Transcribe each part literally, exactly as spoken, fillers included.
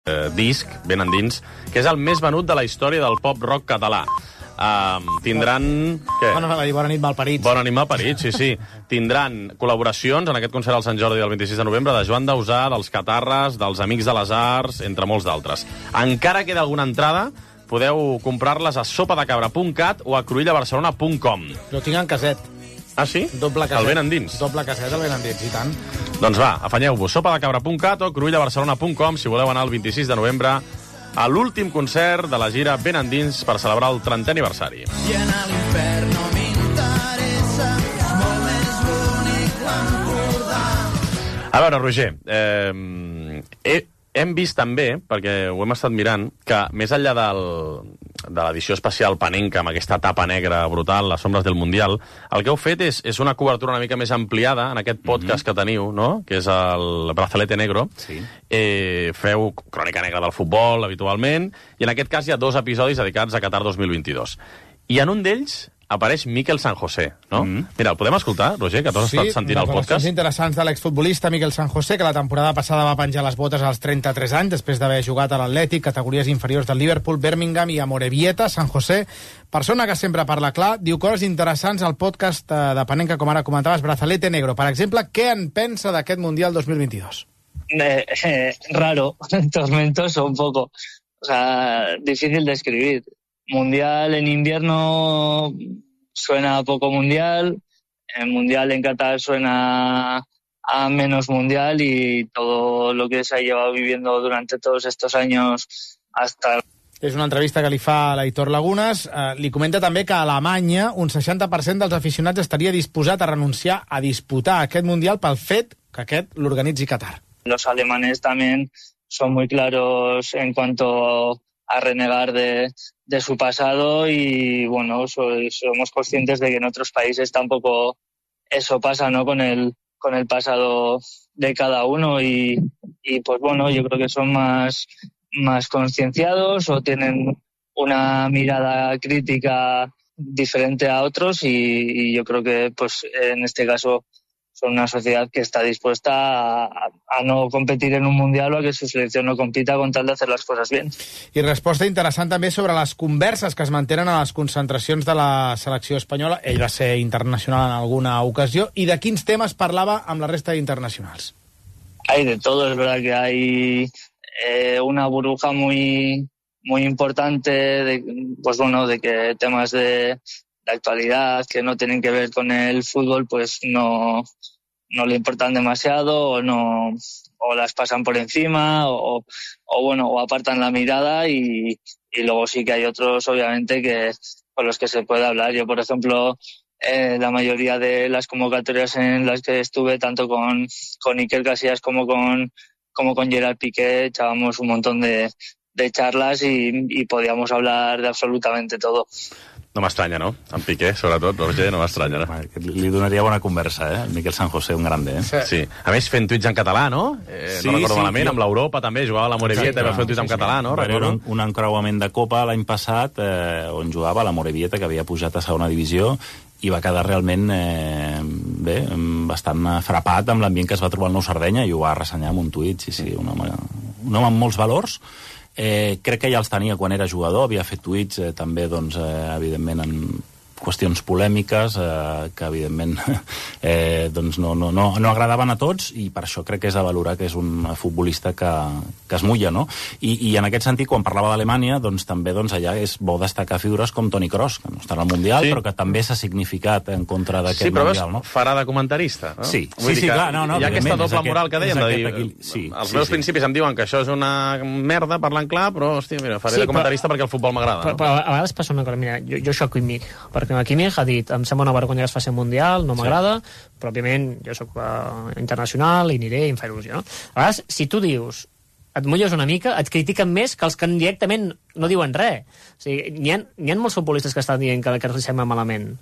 eh, disc, ben endins, que és el més venut de la història del pop-rock català. Uh, tindran... Què? Bona, bona nit, malparits. Bona nit, malparits, sí, sí. Tindran col·laboracions en aquest concert al Sant Jordi del vint-i-sis de novembre de Joan Dausà, dels Catarres, dels Amics de les Arts, entre molts d'altres. Encara queda alguna entrada, podeu comprar-les a sopadecabra punt cat o a cruïllabarcelona punt com. Jo tinc en caset. Ah, sí? Doble caset. El ben endins. Doble caset, el ben endins, i tant. Doncs va, afanyeu-vos, sopadecabra punt cat o cruïllabarcelona punt com si voleu anar el vint-i-sis de novembre a l'últim concert de la gira Ben Endins per celebrar el trentè aniversari. I en l'infern no m'interessa, és molt més bonic l'Empordà. A veure, Roger, eh, he, hem vist també, perquè ho hem estat mirant, que més enllà del, de l'edició especial Panenka, amb aquesta tapa negra brutal, les sombres del Mundial, el que heu fet és, és una cobertura una mica més ampliada en aquest podcast mm-hmm. que teniu, no? Que és el Brazalete Negro. Sí. Eh, feu crònica negra del futbol, habitualment, i en aquest cas hi ha dos episodis dedicats a Qatar dos mil vint-i-dos. I en un d'ells apareix Miquel San José, no? Mm. Mira, el podem escoltar, Roger, que tu has sí, estat sentint el podcast? Sí, interessants de l'exfutbolista Miquel San José, que la temporada passada va penjar les botes als trenta-tres anys, després d'haver jugat a l'Atlètic, categories inferiors del Liverpool, Birmingham i Amorebieta. San José, persona que sempre parla clar, diu coses interessants al podcast de Panenka, com ara comentaves, Brazalete Negro. Per exemple, què en pensa d'aquest Mundial dos mil vint-i-dos? Eh, eh, raro, tormentoso un poco. O sea, difícil de escribir. Mundial en invierno suena a poco mundial, el mundial en Qatar suena a menos mundial y todo lo que se ha llevado viviendo durante todos estos años hasta... És una entrevista que li fa a l'Aitor Lagunes. Eh, li comenta també que a Alemanya un seixanta per cent dels aficionats estaria disposat a renunciar a disputar aquest Mundial pel fet que aquest l'organitzi Qatar. Los alemanes también son muy claros en cuanto a renegar de, de su pasado y, bueno, so, somos conscientes de que en otros países tampoco eso pasa, ¿no?, con el, con el pasado de cada uno y, y, pues, bueno, yo creo que son más, más concienciados o tienen una mirada crítica diferente a otros y, y yo creo que, pues, en este caso son una sociedad que está dispuesta a, a no competir en un mundial o a que su selección no compita con tal de hacer las cosas bien. I resposta interessant també sobre les converses que es mantenen a les concentracions de la selecció espanyola. Ell va ser internacional en alguna ocasió. I de quins temes parlava amb la resta d'internacionals? Hay de todo, es verdad que hay eh, una burbuja muy, muy importante de, pues bueno, de que temas de la actualidad que no tienen que ver con el fútbol pues no, no le importan demasiado o no o las pasan por encima o, o bueno o apartan la mirada y, y luego sí que hay otros obviamente que con los que se puede hablar. Yo por ejemplo eh, la mayoría de las convocatorias en las que estuve tanto con, con Iker Casillas como con como con Gerard Piqué echábamos un montón de, de charlas y, y podíamos hablar de absolutamente todo. No m'estranya, no? En Piqué, sobretot, Roger, no m'estranya, no? Li donaria bona conversa, eh? El Miquel San José, un grande, eh? Sí. sí. A més, fent tuits en català, no? Eh, sí, no recordo sí, malament, jo... amb l'Europa també, jugava a la Morevieta i va fer un tuit en sí, català, no? Va haver un, un encreuament de Copa l'any passat eh, on jugava a la Morevieta, que havia pujat a segona divisió, i va quedar realment eh, bé, bastant frapat amb l'ambient que es va trobar al Nou Sardenya i ho va ressenyar amb un tuit, sí, sí, un home, un home amb molts valors. Eh, crec que ja els tenia quan era jugador, havia fet tuits eh, també, doncs, eh, evidentment, en qüestions polèmiques eh, que, evidentment, eh, doncs no, no, no, no agradaven a tots i per això crec que és a valorar que és un futbolista que, que es mulla, no? I, i en aquest sentit, quan parlava d'Alemanya, doncs també doncs, allà és bo destacar figures com Toni Kroos, que no està al Mundial, sí, però que també s'ha significat en contra d'aquest sí, Mundial, no? no? Farà de comentarista, no? Sí, sí, sí, clar, no, no. Hi ha aquesta doble moral que dèiem, de dir, aquí, sí, els sí, meus sí. principis em diuen que això és una merda, parlant clar, però, hòstia, mira, faré sí, de comentarista però, perquè el futbol m'agrada. Però, no? però a vegades passa una cosa, mira, jo, jo això a Kimmich, perquè Kimmich ha dit em sembla una vergonya que es faci un Mundial, no m'agrada, sí, però òbviament jo sóc uh, internacional i aniré i em fa il·lusió, no? A vegades, si tu dius et mulles una mica, et critiquen més que els que directament no diuen res. O sigui, n'hi ha, n'hi ha molts futbolistes que estan dient que, que els sembla malament.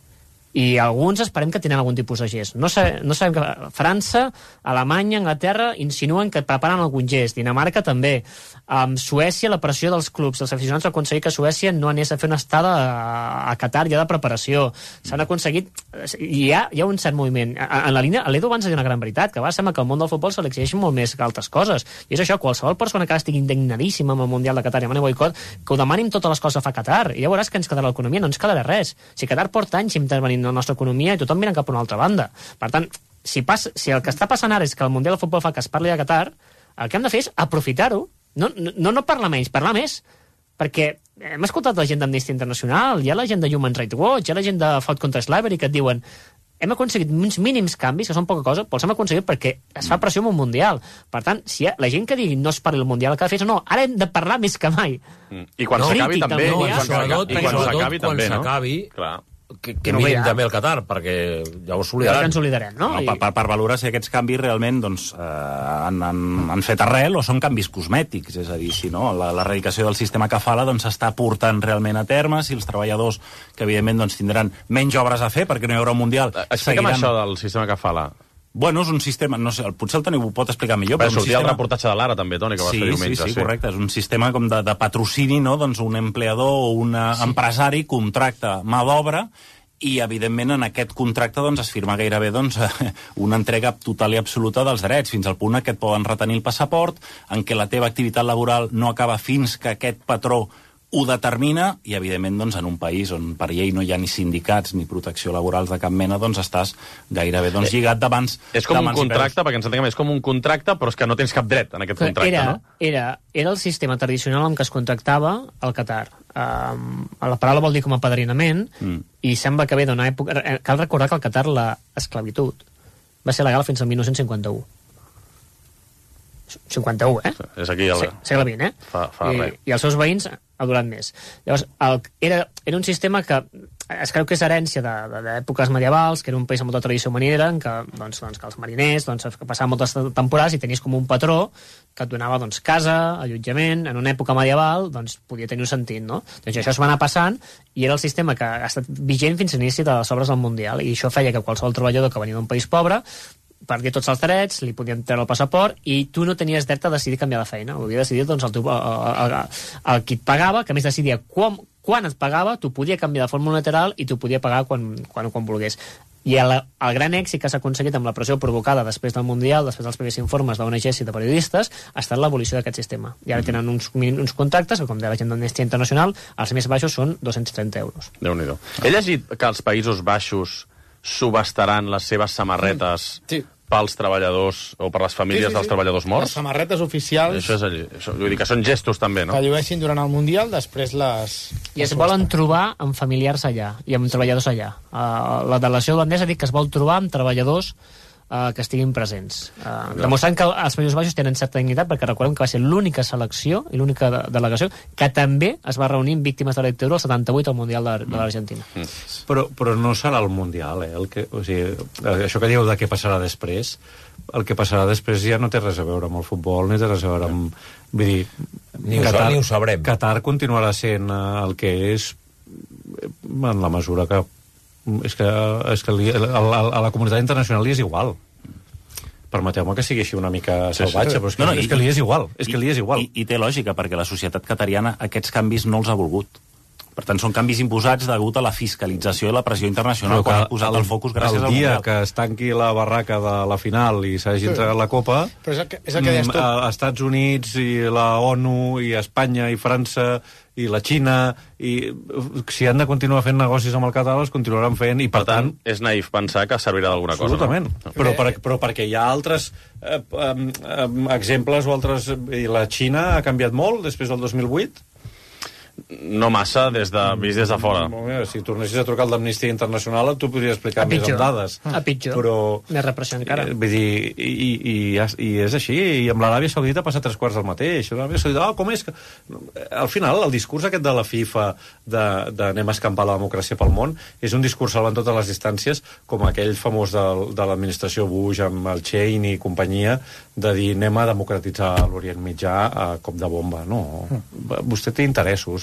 i alguns esperem que tenen algun tipus de gest. No, sa no sabem que França, Alemanya, Anglaterra insinuen que preparen algun gest. Dinamarca també. Um, Suècia, la pressió dels clubs, dels aficionats va aconseguir que Suècia no anés a fer una estada a, a Qatar ja de preparació. S'han aconseguit... Hi ha, hi ha un cert moviment. En la línia, l'Edu abans ha dit una gran veritat, que va sembla que el món del futbol se l'exigeix molt més que altres coses. I és això, qualsevol persona que estigui indignadíssima amb el Mundial de Qatar i amb el boicot, que ho demanin totes les coses que fa Qatar. I ja veuràs que ens quedarà l'economia, no ens quedarà res. Si Qatar porta anys intervenint en la nostra economia i tothom mirant cap a una altra banda. Per tant, si, passa, si el que està passant ara és que el Mundial de Futbol fa que es parli de Qatar, el que hem de fer és aprofitar-ho. No, no, no parlar menys, parlar més. Perquè hem escoltat la gent d'Amnistia Internacional, hi ha la gent de Human Rights Watch, hi ha la gent de Fight Contra Slavery que et diuen hem aconseguit uns mínims canvis, que són poca cosa, però els hem aconseguit perquè es fa pressió en un Mundial. Per tant, si hi ha, la gent que digui no es parli el Mundial, el que ha de fer és no, ara hem de parlar més que mai. Mm. I quan no, s'acabi també, no, i quan s'acabi també, no? Clar. Que, que mirin també el Qatar, perquè llavors s'oblidaran. Ja ens oblidarem, no? no I... per, per, per valorar si aquests canvis realment doncs, eh, han, han, han fet arrel o són canvis cosmètics, és a dir, si no, l'erradicació del sistema kafala doncs, està portant realment a terme, si els treballadors, que evidentment doncs, tindran menys obres a fer perquè no hi haurà un Mundial... Explica'm seguiran... això del sistema kafala. Bueno, és un sistema, no sé, potser el Toni ho pot explicar millor. Però sortia sistema... el reportatge de l'Ara també, Toni, que va sí, fer diumenge. Sí, sí, sí, correcte. És un sistema com de, de patrocini, no? Doncs un empleador o un sí. empresari contracta mà d'obra i, evidentment, en aquest contracte doncs, es firma gairebé doncs, una entrega total i absoluta dels drets, fins al punt que et poden retenir el passaport, en què la teva activitat laboral no acaba fins que aquest patró ho determina, i evidentment doncs, en un país on per llei no hi ha ni sindicats ni protecció laborals de cap mena, doncs estàs gairebé doncs, lligat d'abans. És com un contracte, perquè ens entenguem, és com un contracte, però és que no tens cap dret en aquest contracte, era, no? Era, era el sistema tradicional amb què es contractava al Qatar. Um, la paraula vol dir com a apadrinament, mm. i sembla que ve d'una època... Cal recordar que al Qatar l'esclavitud va ser legal fins al dinou cinquanta-u. cinquanta-u, eh? És aquí el... Segle vint, eh? Fa, fa I, I els seus veïns ha durat més. Llavors, el, era, era un sistema que es creu que és herència d'èpoques medievals, que era un país amb molta tradició marinera, en què, doncs, doncs, que els mariners doncs, passaven moltes temporades i tenies com un patró que et donava doncs, casa, allotjament. En una època medieval doncs, podia tenir un sentit, no? Doncs això es va anar passant i era el sistema que ha estat vigent fins a l'inici de les obres del Mundial, i això feia que qualsevol treballador que venia d'un país pobre perdia tots els drets, li podien treure el passaport i tu no tenies dret a decidir canviar de feina. Ho havia decidit doncs, el, teu, el, el, el qui et pagava, que a més decidia quan, quan et pagava, tu podia canviar de forma unilateral i tu podia pagar quan, quan, quan volgués. I el, el gran èxit que s'ha aconseguit amb la pressió provocada després del Mundial, després dels primers informes d'O N Ges i de periodistes, ha estat l'abolició d'aquest sistema. I ara tenen uns, uns contractes, que com deia la gent d'Amnistia Internacional, els més baixos són dos-cents trenta euros. Déu-n'hi-do. He llegit que els Països Baixos subhastaran les seves samarretes sí. pels treballadors o per les famílies sí, sí, sí. dels treballadors morts? Les samarretes oficials... Això és allí. Això, vull dir que són gestos també, no? Que llueixin durant el Mundial, després les... I es volen trobar amb familiars allà i amb treballadors allà. Uh, la delegació holandesa ha dit que es vol trobar amb treballadors uh, que estiguin presents. Uh, demostrant que els Països Baixos tenen certa dignitat, perquè recordem que va ser l'única selecció i l'única de delegació que també es va reunir amb víctimes de la dictadura el setanta-vuit al Mundial de, de l'Argentina. Mm. Però, però no serà el Mundial, eh? El que, o sigui, això que dieu de què passarà després, el que passarà després ja no té res a veure amb el futbol, ni té res a veure amb... Vull dir, ni, Qatar, ho, ni ho sabrem. Qatar continuarà sent el que és en la mesura que és que, és que li, a, a, a la comunitat internacional li és igual. Permeteu-me que sigui així una mica salvatge, sí, sí. però és que, no, no, és i, que li és igual. És i, que li és igual. I, I té lògica, perquè la societat qatariana aquests canvis no els ha volgut. Per tant, són canvis imposats degut a la fiscalització i la pressió internacional que ha posat el, el focus gràcies al Mundial. El dia que es tanqui la barraca de la final i s'hagi sí. entregat la Copa, però és el que, és el que deies tu. Els Estats Units i la ONU i Espanya i França i la Xina, i si han de continuar fent negocis amb el Qatar, els continuaran fent, i per, per tant, tant... És naïf pensar que servirà d'alguna cosa. Absolutament. No? Però, per, però perquè hi ha altres eh, eh, exemples o altres... I la Xina ha canviat molt després del dos mil vuit? No massa, des de, vist des de fora. Bé, si tornessis a trucar al d'Amnistia Internacional tu podries explicar més amb dades. A pitjor, però, més repressió encara. Eh, vull dir, i, i, i, i és així, i amb l'Aràbia Saudita passa tres quarts del mateix. L'Aràbia Saudita, oh, com és que... Al final, el discurs aquest de la FIFA de, de anem a escampar la democràcia pel món és un discurs salvant totes les distàncies, com aquell famós de, de l'administració Bush amb el Cheney i companyia, de dir anem a democratitzar l'Orient Mitjà a cop de bomba. No, vostè té interessos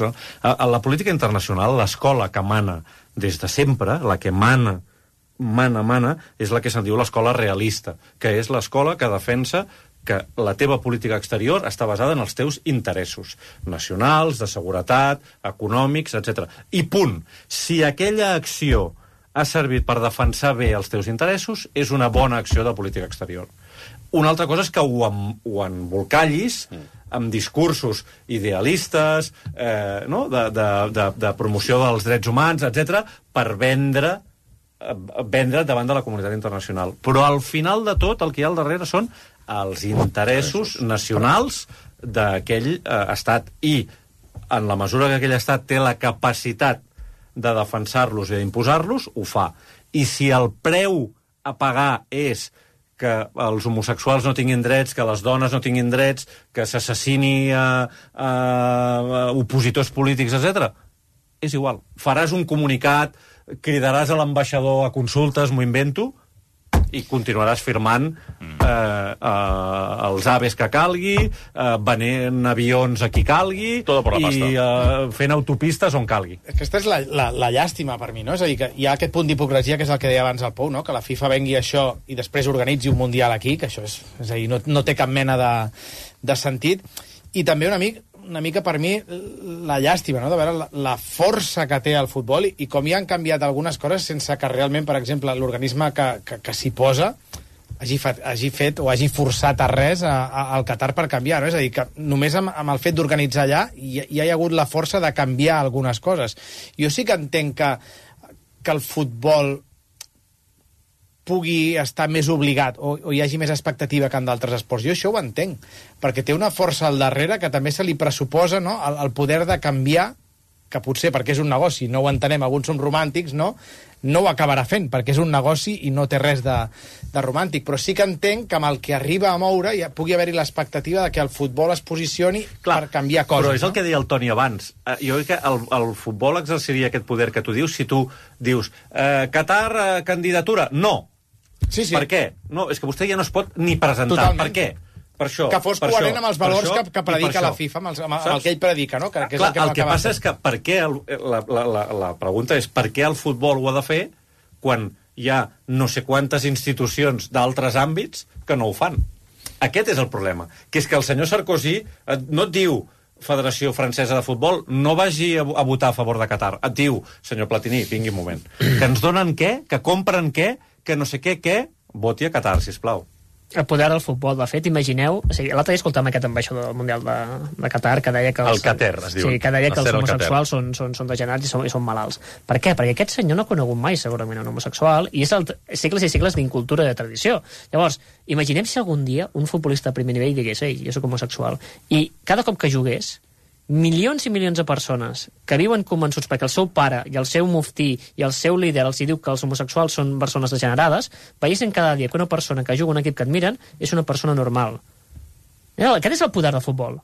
internacional. A, a la política internacional, l'escola que mana des de sempre, la que mana, mana, mana, és la que se'n diu l'escola realista, que és l'escola que defensa que la teva política exterior està basada en els teus interessos nacionals, de seguretat, econòmics, etcètera. I punt. Si aquella acció ha servit per defensar bé els teus interessos, és una bona acció de política exterior. Una altra cosa és que ho, em, ho embolcallis amb discursos idealistes, eh, no? de, de, de, de promoció dels drets humans, etcètera, per vendre vendre davant de la comunitat internacional. Però al final de tot el que hi ha al darrere són els interessos nacionals d'aquell eh, estat. I en la mesura que aquell estat té la capacitat de defensar-los i d'imposar-los, ho fa. I si el preu a pagar és que els homosexuals no tinguin drets, que les dones no tinguin drets, que s'assassini a, a, a opositors polítics, etcètera, és igual. Faràs un comunicat, cridaràs a l'ambaixador a consultes, m'ho invento, i continuaràs firmant eh, eh, els aves que calgui, eh, venent avions a qui calgui, i eh, fent autopistes on calgui. Aquesta és la, la, la llàstima per mi, no? És a dir, que hi ha aquest punt d'hipocresia, que és el que deia abans el Pou, no? Que la FIFA vengui això i després organitzi un Mundial aquí, que això és, és a dir, no, no té cap mena de, de sentit. I també una mica, una mica per mi la llàstima, no? De veure la, la força que té el futbol i, i com hi han canviat algunes coses sense que realment, per exemple, l'organisme que, que, que s'hi posa hagi fet, hagi fet o hagi forçat a res a, a, al Qatar per canviar, no? És a dir, que només amb, amb el fet d'organitzar allà hi, hi ha hagut la força de canviar algunes coses. Jo sí que entenc que, que el futbol pugui estar més obligat o, o hi hagi més expectativa que en d'altres esports. Jo això ho entenc, perquè té una força al darrere que també se li pressuposa, no? el, el poder de canviar, que potser perquè és un negoci, no ho entenem, alguns som romàntics, no? No ho acabarà fent, perquè és un negoci i no té res de, de romàntic, però sí que entenc que amb el que arriba a moure ja pugui haver-hi l'expectativa de que el futbol es posicioni Clar, per canviar coses. Però és el no? que deia el Toni abans. Uh, jo crec que el, el futbol exerciria aquest poder que tu dius si tu dius uh, Qatar, uh, candidatura, no. Sí, sí. Per què? No, és que vostè ja no es pot ni presentar. Totalment. Per què? Per això. Que fos per coherent això, amb els valors això, que, que predica la FIFA, amb, els, amb, amb el que ell predica, no? Que, que és Clar, el que, el que passa fent. és que per què el, la, la, la, la pregunta és per què el futbol ho ha de fer quan hi ha no sé quantes institucions d'altres àmbits que no ho fan. Aquest és el problema. Que és que el senyor Sarkozy no et diu Federació Francesa de Futbol, no vagi a, a votar a favor de Qatar. Et diu, senyor Platini, vingui un moment, que ens donen què? Que compren què? Que no sé què, què? Voti a Qatar, sisplau. El poder del futbol, de fet, imagineu... O sigui, l'altre dia escoltàvem aquest ambaixador del Mundial de, de Qatar que deia que... Els, el Qatar, es diu. Sí, que deia que els homosexuals són, són, són degenerats i són, i són malalts. Per què? Perquè aquest senyor no ha conegut mai, segurament, un homosexual, i és el, segles i segles d'incultura i de tradició. Llavors, imaginem si algun dia un futbolista de primer nivell digués ei, jo soc homosexual, i cada cop que jugués, milions i milions de persones que viuen convençuts perquè el seu pare i el seu muftí i el seu líder els diu que els homosexuals són persones degenerades, veiessin cada dia que una persona que juga un equip que admiren és una persona normal. Aquest és el poder del futbol.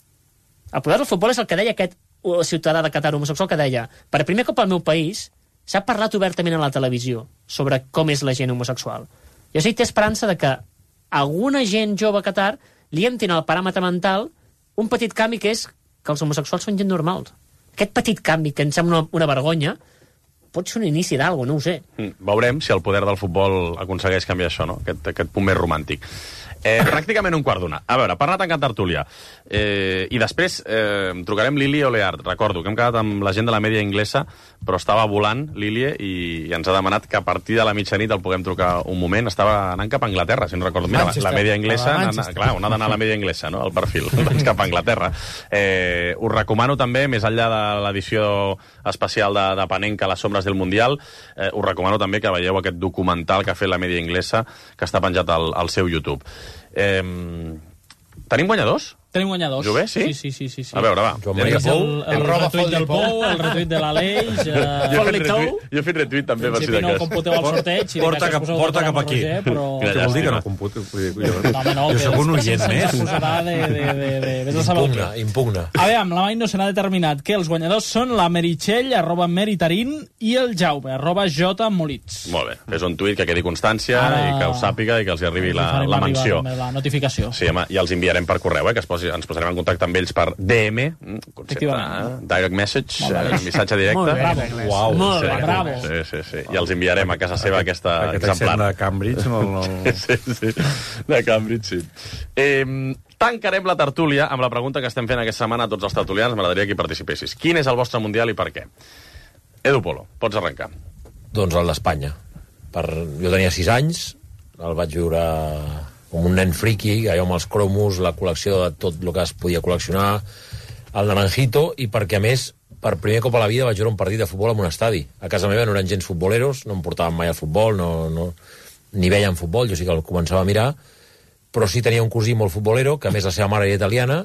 El poder del futbol és el que deia aquest ciutadà de Qatar homosexual, que deia, per primer cop al meu país s'ha parlat obertament a la televisió sobre com és la gent homosexual. Jo sé que té esperança de que alguna gent jove a Qatar li entrin al paràmetre mental un petit canvi que és que els homosexuals són gent normals. Aquest petit canvi, que em sembla una, una vergonya, pot ser un inici d'algo, no ho sé. Mm, veurem si el poder del futbol aconsegueix canviar això, no? Aquest, aquest punt més romàntic. Eh, pràcticament un quart d'una. A veure, per anar tancant tertúlia. Eh, I després eh, trucarem Lili Oleart. Recordo que hem quedat amb la gent de la mèdia inglesa, però estava volant, Lili, i, i ens ha demanat que a partir de la mitjanit el puguem trucar un moment. Estava anant cap a Anglaterra, si no recordo. Mira, Manchester. La mèdia inglesa... Anant, clar, on ha d'anar la mèdia inglesa, no?, el perfil. Doncs cap a Anglaterra. Eh, us recomano també, més enllà de l'edició especial de, de Panenka, Les sombres del Mundial, eh, us recomano també que veieu aquest documental que ha fet la mèdia inglesa, que està penjat al, al seu YouTube. Eh, tenim guanyadors? Tenim guanyadors. Jové, sí? Sí, sí, sí, sí. A veure, va. El, el, el retuit del Pou, el retuit de l'Aleix... Uh, jo, he retuit, jo he fet retuit també, per si de cas. no computeu el sorteig. Porta, cap, porta cap aquí. Roger, però... Què vol dir que no computeu? Jo, no, home, no, jo soc un oient més. De, de, de, de, de, impugna, impugna. A veure, amb la Mai no se n'ha determinat que els guanyadors són la Meritxell, arroba Meritarín, i el Jaume, arroba J Molits. Molt bé. Fes un tuit que quedi constància Ara... i que ho sàpiga i que els arribi la, la menció. La notificació. Sí, home, i els enviarem per correu, eh, que es posin nosaltres ens posarem en contacte amb ells per D M, concepte, eh? Direct Message, eh, missatge directe. Molt bé, Bravo. Uau, Molt Sí, bé, bravo. Sí, sí, sí. I els enviarem a casa seva aquesta Aquest exemplar. accent de Cambridge no... no... Sí, sí, de Cambridge, sí. Eh, tancarem la tertúlia amb la pregunta que estem fent aquesta setmana a tots els tertulians. M'agradaria que hi participessis. Quin és el vostre Mundial i per què? Edu Polo, pots arrencar. Doncs el d'Espanya. Per... Jo tenia sis anys, el vaig viure com un nen friqui, allò amb els cromos, la col·lecció de tot el que es podia col·leccionar, el naranjito, i perquè, a més, per primer cop a la vida vaig veure un partit de futbol en un estadi. A casa meva no eren gens futboleros, no em portaven mai al futbol, no, no, ni veien futbol, jo sí que el començava a mirar, però sí tenia un cosí molt futbolero, que a més la seva mare era italiana,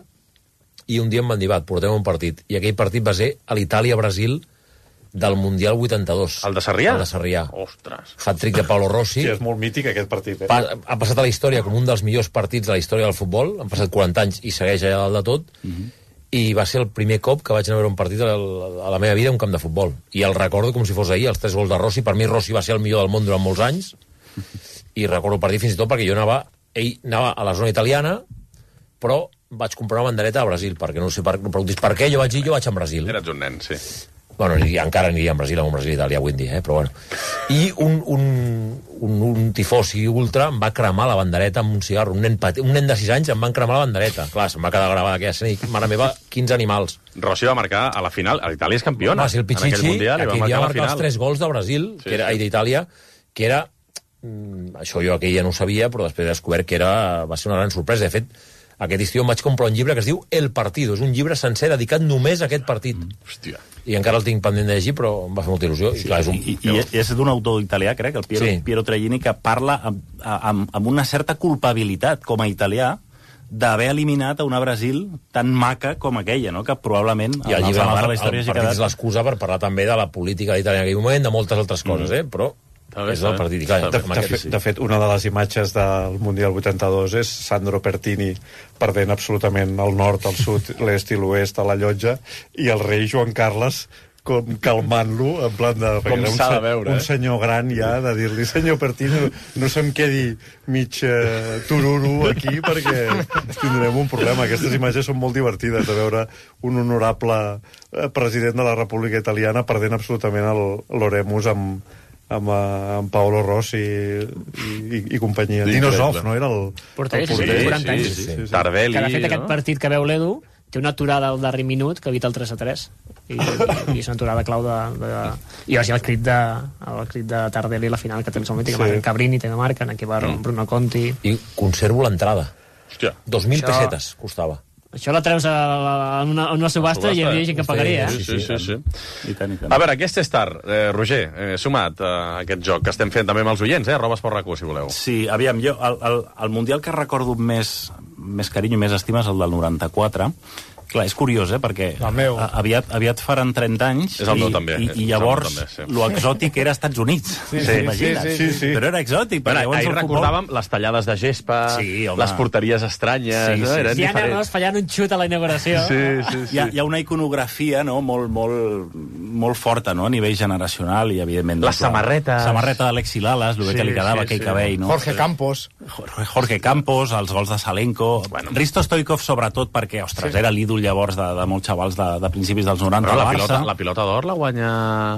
i un dia em van dir, va, et portem un partit. I aquell partit va ser a l'Itàlia-Brasil del Mundial vuitanta-dos. El de Sarrià? El de Sarrià. Ostres. Hat-trick de Paolo Rossi. Sí, és molt mític aquest partit, eh? Pa ha passat a la història com un dels millors partits de la història del futbol. Han passat quaranta anys i segueix allà dalt de tot. Uh -huh. I va ser el primer cop que vaig anar a veure un partit a la, a la meva vida a un camp de futbol. I el recordo com si fos ahir, els tres gols de Rossi. Per mi Rossi va ser el millor del món durant molts anys. I recordo el partit fins i tot perquè jo anava... Ell anava a la zona italiana, però vaig comprar una bandereta a Brasil, perquè no sé per, no preguntis per què, jo vaig dir, jo vaig a Brasil. Eres un nen, sí. Bueno, aniria, encara aniria a Brasil, a un Brasil Itàlia avui en dia, eh? Però bueno. I un, un, un, un tifós i ultra em va cremar la bandereta amb un cigarro. Un nen, pati, un nen de sis anys em van cremar la bandereta. Clar, se'm va quedar gravada aquella escena i, mare meva, quinze animals. Rossi va marcar a la final. L'Itàlia és campiona. Va ser el Pichichi, en aquell mundial, i va que marcar havia la marcat final. els tres gols de Brasil, Sí, que era, sí. i d'Itàlia, que era... Mm, això jo aquell ja no ho sabia, però després he descobert que era, va ser una gran sorpresa. De fet, aquest estiu em vaig comprar un llibre que es diu El Partido. És un llibre sencer dedicat només a aquest partit. Mm. Hòstia. I encara el tinc pendent de llegir, però em va fer molta il·lusió. Sí, I, clar, és un... I, i, i és d'un autor italià, crec, el Piero, Sí. Piero Trellini, que parla amb, amb, amb una certa culpabilitat com a italià d'haver eliminat a una Brasil tan maca com aquella, no? Que probablement I el als llibre anals de la el, història el s'hi ha partit és quedat... l'excusa per parlar també de la política d'Itàlia en aquell moment, de moltes altres coses, eh? Però bé, és està el bé. partit. I clar, Està De, amb de, aquest, fet, de fet, una de les imatges del Mundial vuitanta-dos és Sandro Pertini perdent absolutament el nord, el sud, l'est i l'oest a la llotja, i el rei Joan Carles com calmant-lo, en plan de... Com un, s'ha de se- veure, un eh? senyor gran ja, de dir-li, senyor Pertini, no, no se'm quedi mig eh, tururu aquí, perquè tindrem un problema. Aquestes imatges són molt divertides, de veure un honorable eh, president de la República Italiana perdent absolutament el- l'Oremus amb, amb, eh, amb Paolo Rossi i, i, i companyia. Increïble. Dinosov, no? Era el... Porter, el sí, porter. quaranta anys. Sí, sí, sí. Tardelli, Que de fet aquest no? partit que veu l'Edu té una aturada al darrer minut que evita el tres a tres. I, i, i és una aturada clau de... de i va ser el crit de, el crit de Tardelli a la final, que té el seu mític, Sí. sí. Cabrini també marquen, aquí va mm. Bruno Conti. I conservo l'entrada. Hòstia. Dos mil Això- pessetes costava. Això la treus a, a, una, a una subhasta i hi havia gent que pagaria, eh? Sí, sí, sí, sí. I tant, i tant. A veure, aquest és tard. Eh, Roger, eh, sumat a aquest joc que estem fent també amb els oients, eh? Arroba Esport RAC u, si voleu. Sí, aviam, jo, el, el, el Mundial que recordo amb més, més carinyo i més estima és el del noranta-quatre. Clar, és curiós, eh, perquè El meu. a- aviat, aviat faran trenta anys És el i, meu també, i, és i el llavors meu també, sí. lo exòtic era Estats Units. Sí, sí, Imagina't. sí, sí, sí. Però era exòtic. Bueno, perquè llavors ahir el futbol- recordàvem les tallades de gespa, Sí, home. les porteries estranyes, Sí, no? sí. Eren Diana diferents. Ross fallant un xut a la inauguració. Sí, sí, sí. Hi ha, hi ha una iconografia, no?, molt, molt, molt forta, no?, a nivell generacional i, evidentment... Les samarretes. Samarreta d'Alexi Lalas, el bé Sí, que li quedava sí, aquell sí. cabell, no? Jorge Campos. Jorge, Jorge Campos, els gols de Salenko... Bueno. Risto Stoikov, sobretot, perquè, ostres, sí. era l'ídol llavors de, de molts xavals de, de principis dels noranta Però a la Barça. pilota, la pilota d'or la guanya...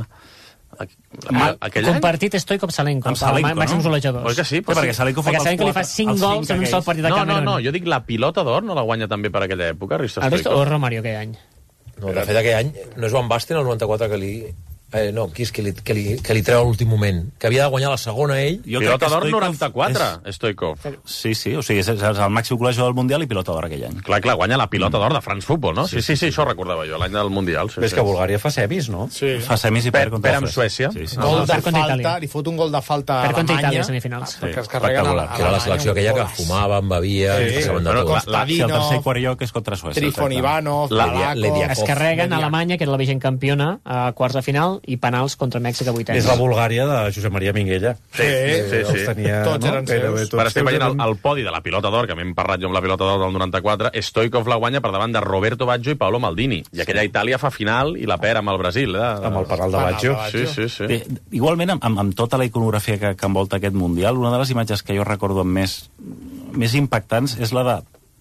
Ma- Aquell any? Compartit Stoikov Salenko, Amb Salenko, el màxim no? golejador. Oi que sí? Sí, perquè Salenko fot Perquè els Salenko li fa quatre- cinc els gols cinc en un sol aquells. partit de No, no, Camerún. no, jo dic la pilota d'or no la guanya també per aquella època, Risto El Risto o Stoikov. Romario aquell any. No, de fet, aquell any no és Van Basten, el noranta-quatre, que li... Eh, no, qui és que li, que li, que li treu a l'últim moment? Que havia de guanyar la segona ell. Jo crec Pilota que d'or Stoikov noranta-quatre, és- Stoikov. Sí, sí, o sigui, és, és el màxim golejador del Mundial i pilota d'or aquell any. Clar, clar, guanya la pilota d'or de France Football, no? Sí, sí, sí, això recordava jo, l'any del Mundial. Sí, Ves sí. que Bulgària fa semis, no? Sí. Fa semis i Per- perd contra per amb Suècia. Sí, sí. Gol No, de perd contra falta, Itàlia. li fot un gol de falta a Perd contra Alemanya. Itàlia, semifinals. Perquè es Sí, carreguen a, espectacular. a Que era la selecció aquella que Alemanya, fumaven, bevien, Sí, sí, que saben de però tot. clar, Constantino, Sí, el tercer i quart lloc és contra Suècia. Trifon exacte. Ivanov, La- Malaco... Lediakov. Es carreguen Lediakov. a Alemanya, que era la vigent campiona, a quarts de final, i penals contra Mèxic a vuitens. És la Bulgària de Josep Maria Minguella. Sí, sí, sí. Els tenia, Tots eren Gairebé seus. tots Per estem seus veient el, eren- el podi de la pilota d'or, que m'hem parlat jo amb la pilota d'or del noranta-quatre, Stoikov la guanya per davant de Roberto Baggio i Paolo Maldini. I aquella Itàlia fa final i la perd amb el Brasil. Eh? amb el penal de Penal de Baggio. Baggio. Sí, sí, sí. Bé, igualment, amb, amb tota la iconografia que, que envolta aquest Mundial, una de les imatges que jo recordo amb més, més impactants és la de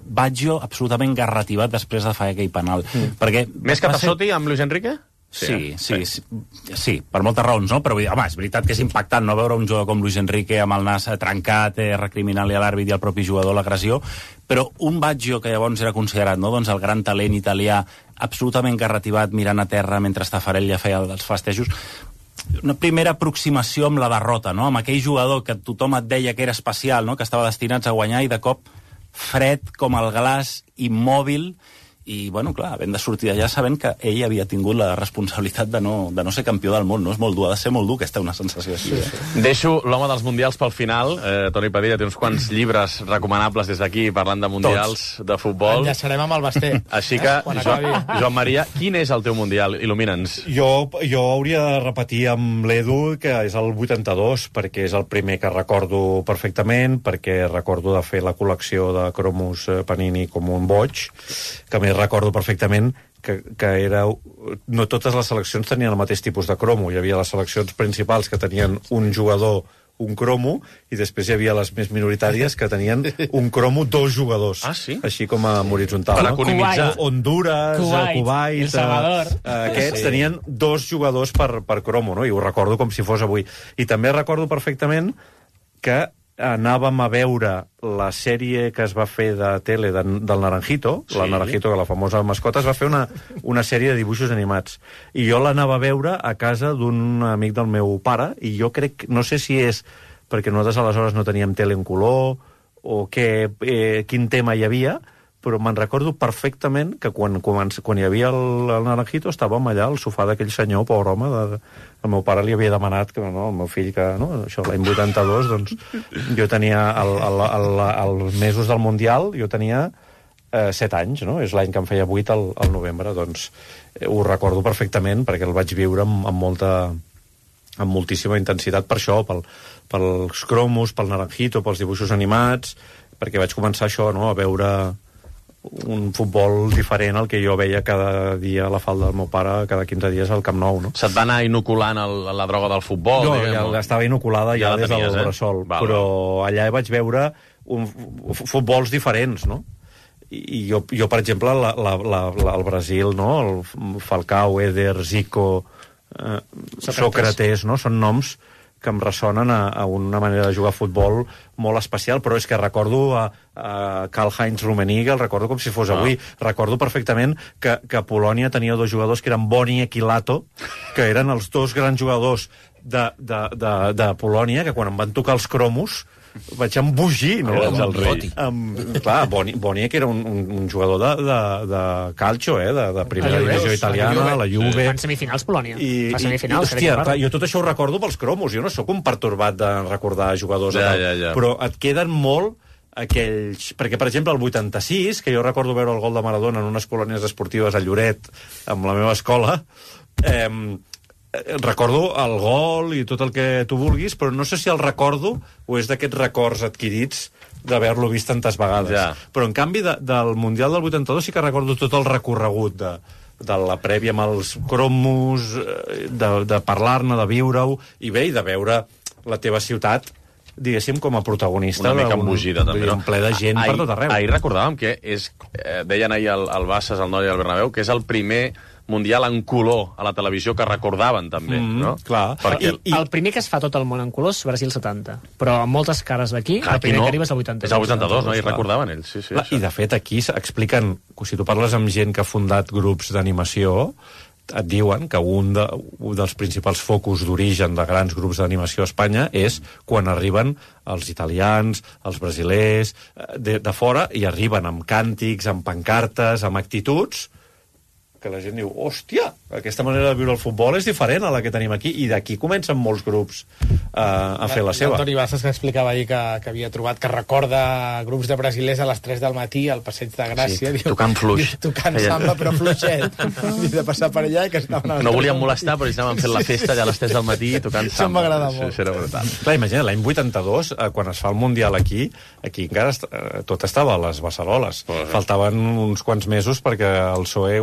Baggio absolutament garrativat després de fer aquell penal. Mm. Perquè Més que Tassotti amb Luis Enrique? Sí, sí, sí, sí, sí, per moltes raons, no? Però vull dir, home, és veritat que és impactant no veure un jugador com Luis Enrique amb el nas trencat, eh, recriminant-li a l'àrbit i al propi jugador l'agressió, però un Baggio que llavors era considerat, no?, doncs el gran talent italià, absolutament garrativat, mirant a terra mentre Taffarel ja feia els festejos, una primera aproximació amb la derrota, no?, amb aquell jugador que tothom et deia que era especial, no?, que estava destinats a guanyar, i de cop fred com el glaç, immòbil. I, bueno, clar, havent de sortir d'allà sabent que ell havia tingut la responsabilitat de no, de no ser campió del món, no? És molt dur, ha de ser molt dur aquesta una sensació així. Sí, sí. Deixo l'home dels mundials pel final. Eh, Toni Padilla té uns quants llibres recomanables des d'aquí parlant de mundials Tots. de futbol. Enllaçarem amb el Basté. Així que, eh? Joan, Joan Maria, quin és el teu mundial? Il·lumina'ns. Jo, jo hauria de repetir amb l'Edu, que és el vuitanta-dos, perquè és el primer que recordo perfectament, perquè recordo de fer la col·lecció de cromos Panini com un boig, que més recordo perfectament que, que era... No totes les seleccions tenien el mateix tipus de cromo. Hi havia les seleccions principals que tenien un jugador, un cromo, i després hi havia les més minoritàries que tenien un cromo, dos jugadors. Ah, sí? Així com a horitzontal. Per economitzar. No? Honduras, Kuwait, Kuwait, El Salvador. Eh, aquests sí. tenien dos jugadors per, per cromo, no? I ho recordo com si fos avui. I també recordo perfectament que anàvem a veure la sèrie que es va fer de tele de, del Naranjito, sí. la Naranjito, que la famosa mascota, es va fer una, una sèrie de dibuixos animats. I jo l'anava a veure a casa d'un amic del meu pare, i jo crec, no sé si és perquè nosaltres aleshores no teníem tele en color, o que, eh, quin tema hi havia, però me'n recordo perfectament que quan, quan, quan hi havia el, el Naranjito estàvem allà al sofà d'aquell senyor, pobre home, de, el meu pare li havia demanat que no, el meu fill, que no, això l'any vuitanta-dos, doncs jo tenia el, el, el, el, els mesos del Mundial, jo tenia eh, set anys, no? És l'any que em feia vuit al, al novembre, doncs eh, ho recordo perfectament perquè el vaig viure amb, amb molta amb moltíssima intensitat per això, pel, pels cromos, pel Naranjito, pels dibuixos animats, perquè vaig començar això, no?, a veure un futbol diferent al que jo veia cada dia a la falda del meu pare, cada quinze dies al Camp Nou, no? Se't va anar inoculant el, la droga del futbol? No, diguem, ja, ja estava inoculada ja, ja des tenies, del bressol, eh? Però allà vaig veure un, futbols diferents, no? I jo, jo per exemple, la, la, la, la, el Brasil, no? El Falcao, Éder, Zico, eh, Sócrates, no? Són noms que em ressonen a, a una manera de jugar a futbol molt especial, però és que recordo a, a Karl-Heinz Rummenigge, el recordo com si fos avui. Ah. Recordo perfectament que, que Polònia tenia dos jugadors que eren Boni i Quilato, que eren els dos grans jugadors de, de, de, de Polònia, que quan em van tocar els cromos vaig embogir, no? Amb el rei. Amb, clar, Boni, Boni, que era un, un, un jugador de, de, de calcio, eh? de, de primera divisió italiana, la Juve. Fan semifinals, Polònia. I, Fa semifinals. I, hòstia, clar, jo tot això ho recordo pels cromos. Jo no sóc un pertorbat de recordar jugadors, ja, ja, ja. però et queden molt aquells... Perquè, per exemple, el vuitanta-sis, que jo recordo veure el gol de Maradona en unes colònies esportives a Lloret, amb la meva escola, eh, recordo el gol i tot el que tu vulguis, però no sé si el recordo o és d'aquests records adquirits d'haver-lo vist tantes vegades. Ja. Però, en canvi, de, del Mundial del vuitanta-dos sí que recordo tot el recorregut de, de la prèvia amb els cromos, de, de parlar-ne, de viure-ho, i bé, i de veure la teva ciutat, diguéssim, com a protagonista. Una mica embogida, també, no? Un ple de gent ahir, per tot arreu. Ahir recordàvem que és, eh, deien ahir al, al Bassas, al Nori i al Bernabéu, que és el primer mundial en color a la televisió que recordaven, també, mm, no? Clar. Perquè... I, I... El primer que es fa tot el món en colors, Brasil setanta. Però amb moltes cares d'aquí, el primer no. que arriba és el vuitanta-dos. És el vuitanta-dos, no? I recordaven ells, sí, sí. Clar, I, de fet, aquí expliquen, si tu parles amb gent que ha fundat grups d'animació, et diuen que un, de, un dels principals focus d'origen de grans grups d'animació a Espanya és quan arriben els italians, els brasilers, de, de fora, i arriben amb càntics, amb pancartes, amb actituds, que la gent diu, hòstia, aquesta manera de viure el futbol és diferent a la que tenim aquí, i d'aquí comencen molts grups uh, a fer la seva. L'Antoni Bassas, que explicava ahir que, que havia trobat, que recorda grups de brasilers a les tres del matí al Passeig de Gràcia. Sí, diu, tocant fluix. Diu, tocant samba, però fluixet. I de passar per allà i que estaven... No volien molestar, però ells anaven fent la festa allà a les tres del matí tocant samba. Això m'agrada molt. Sí, era brutal. Clar, imagina, l'any vuitanta-dos, eh, quan es fa el Mundial aquí, aquí encara est eh, tot estava a les beceroles. Uh -huh. Faltaven uns quants mesos perquè el P S O E guanyés a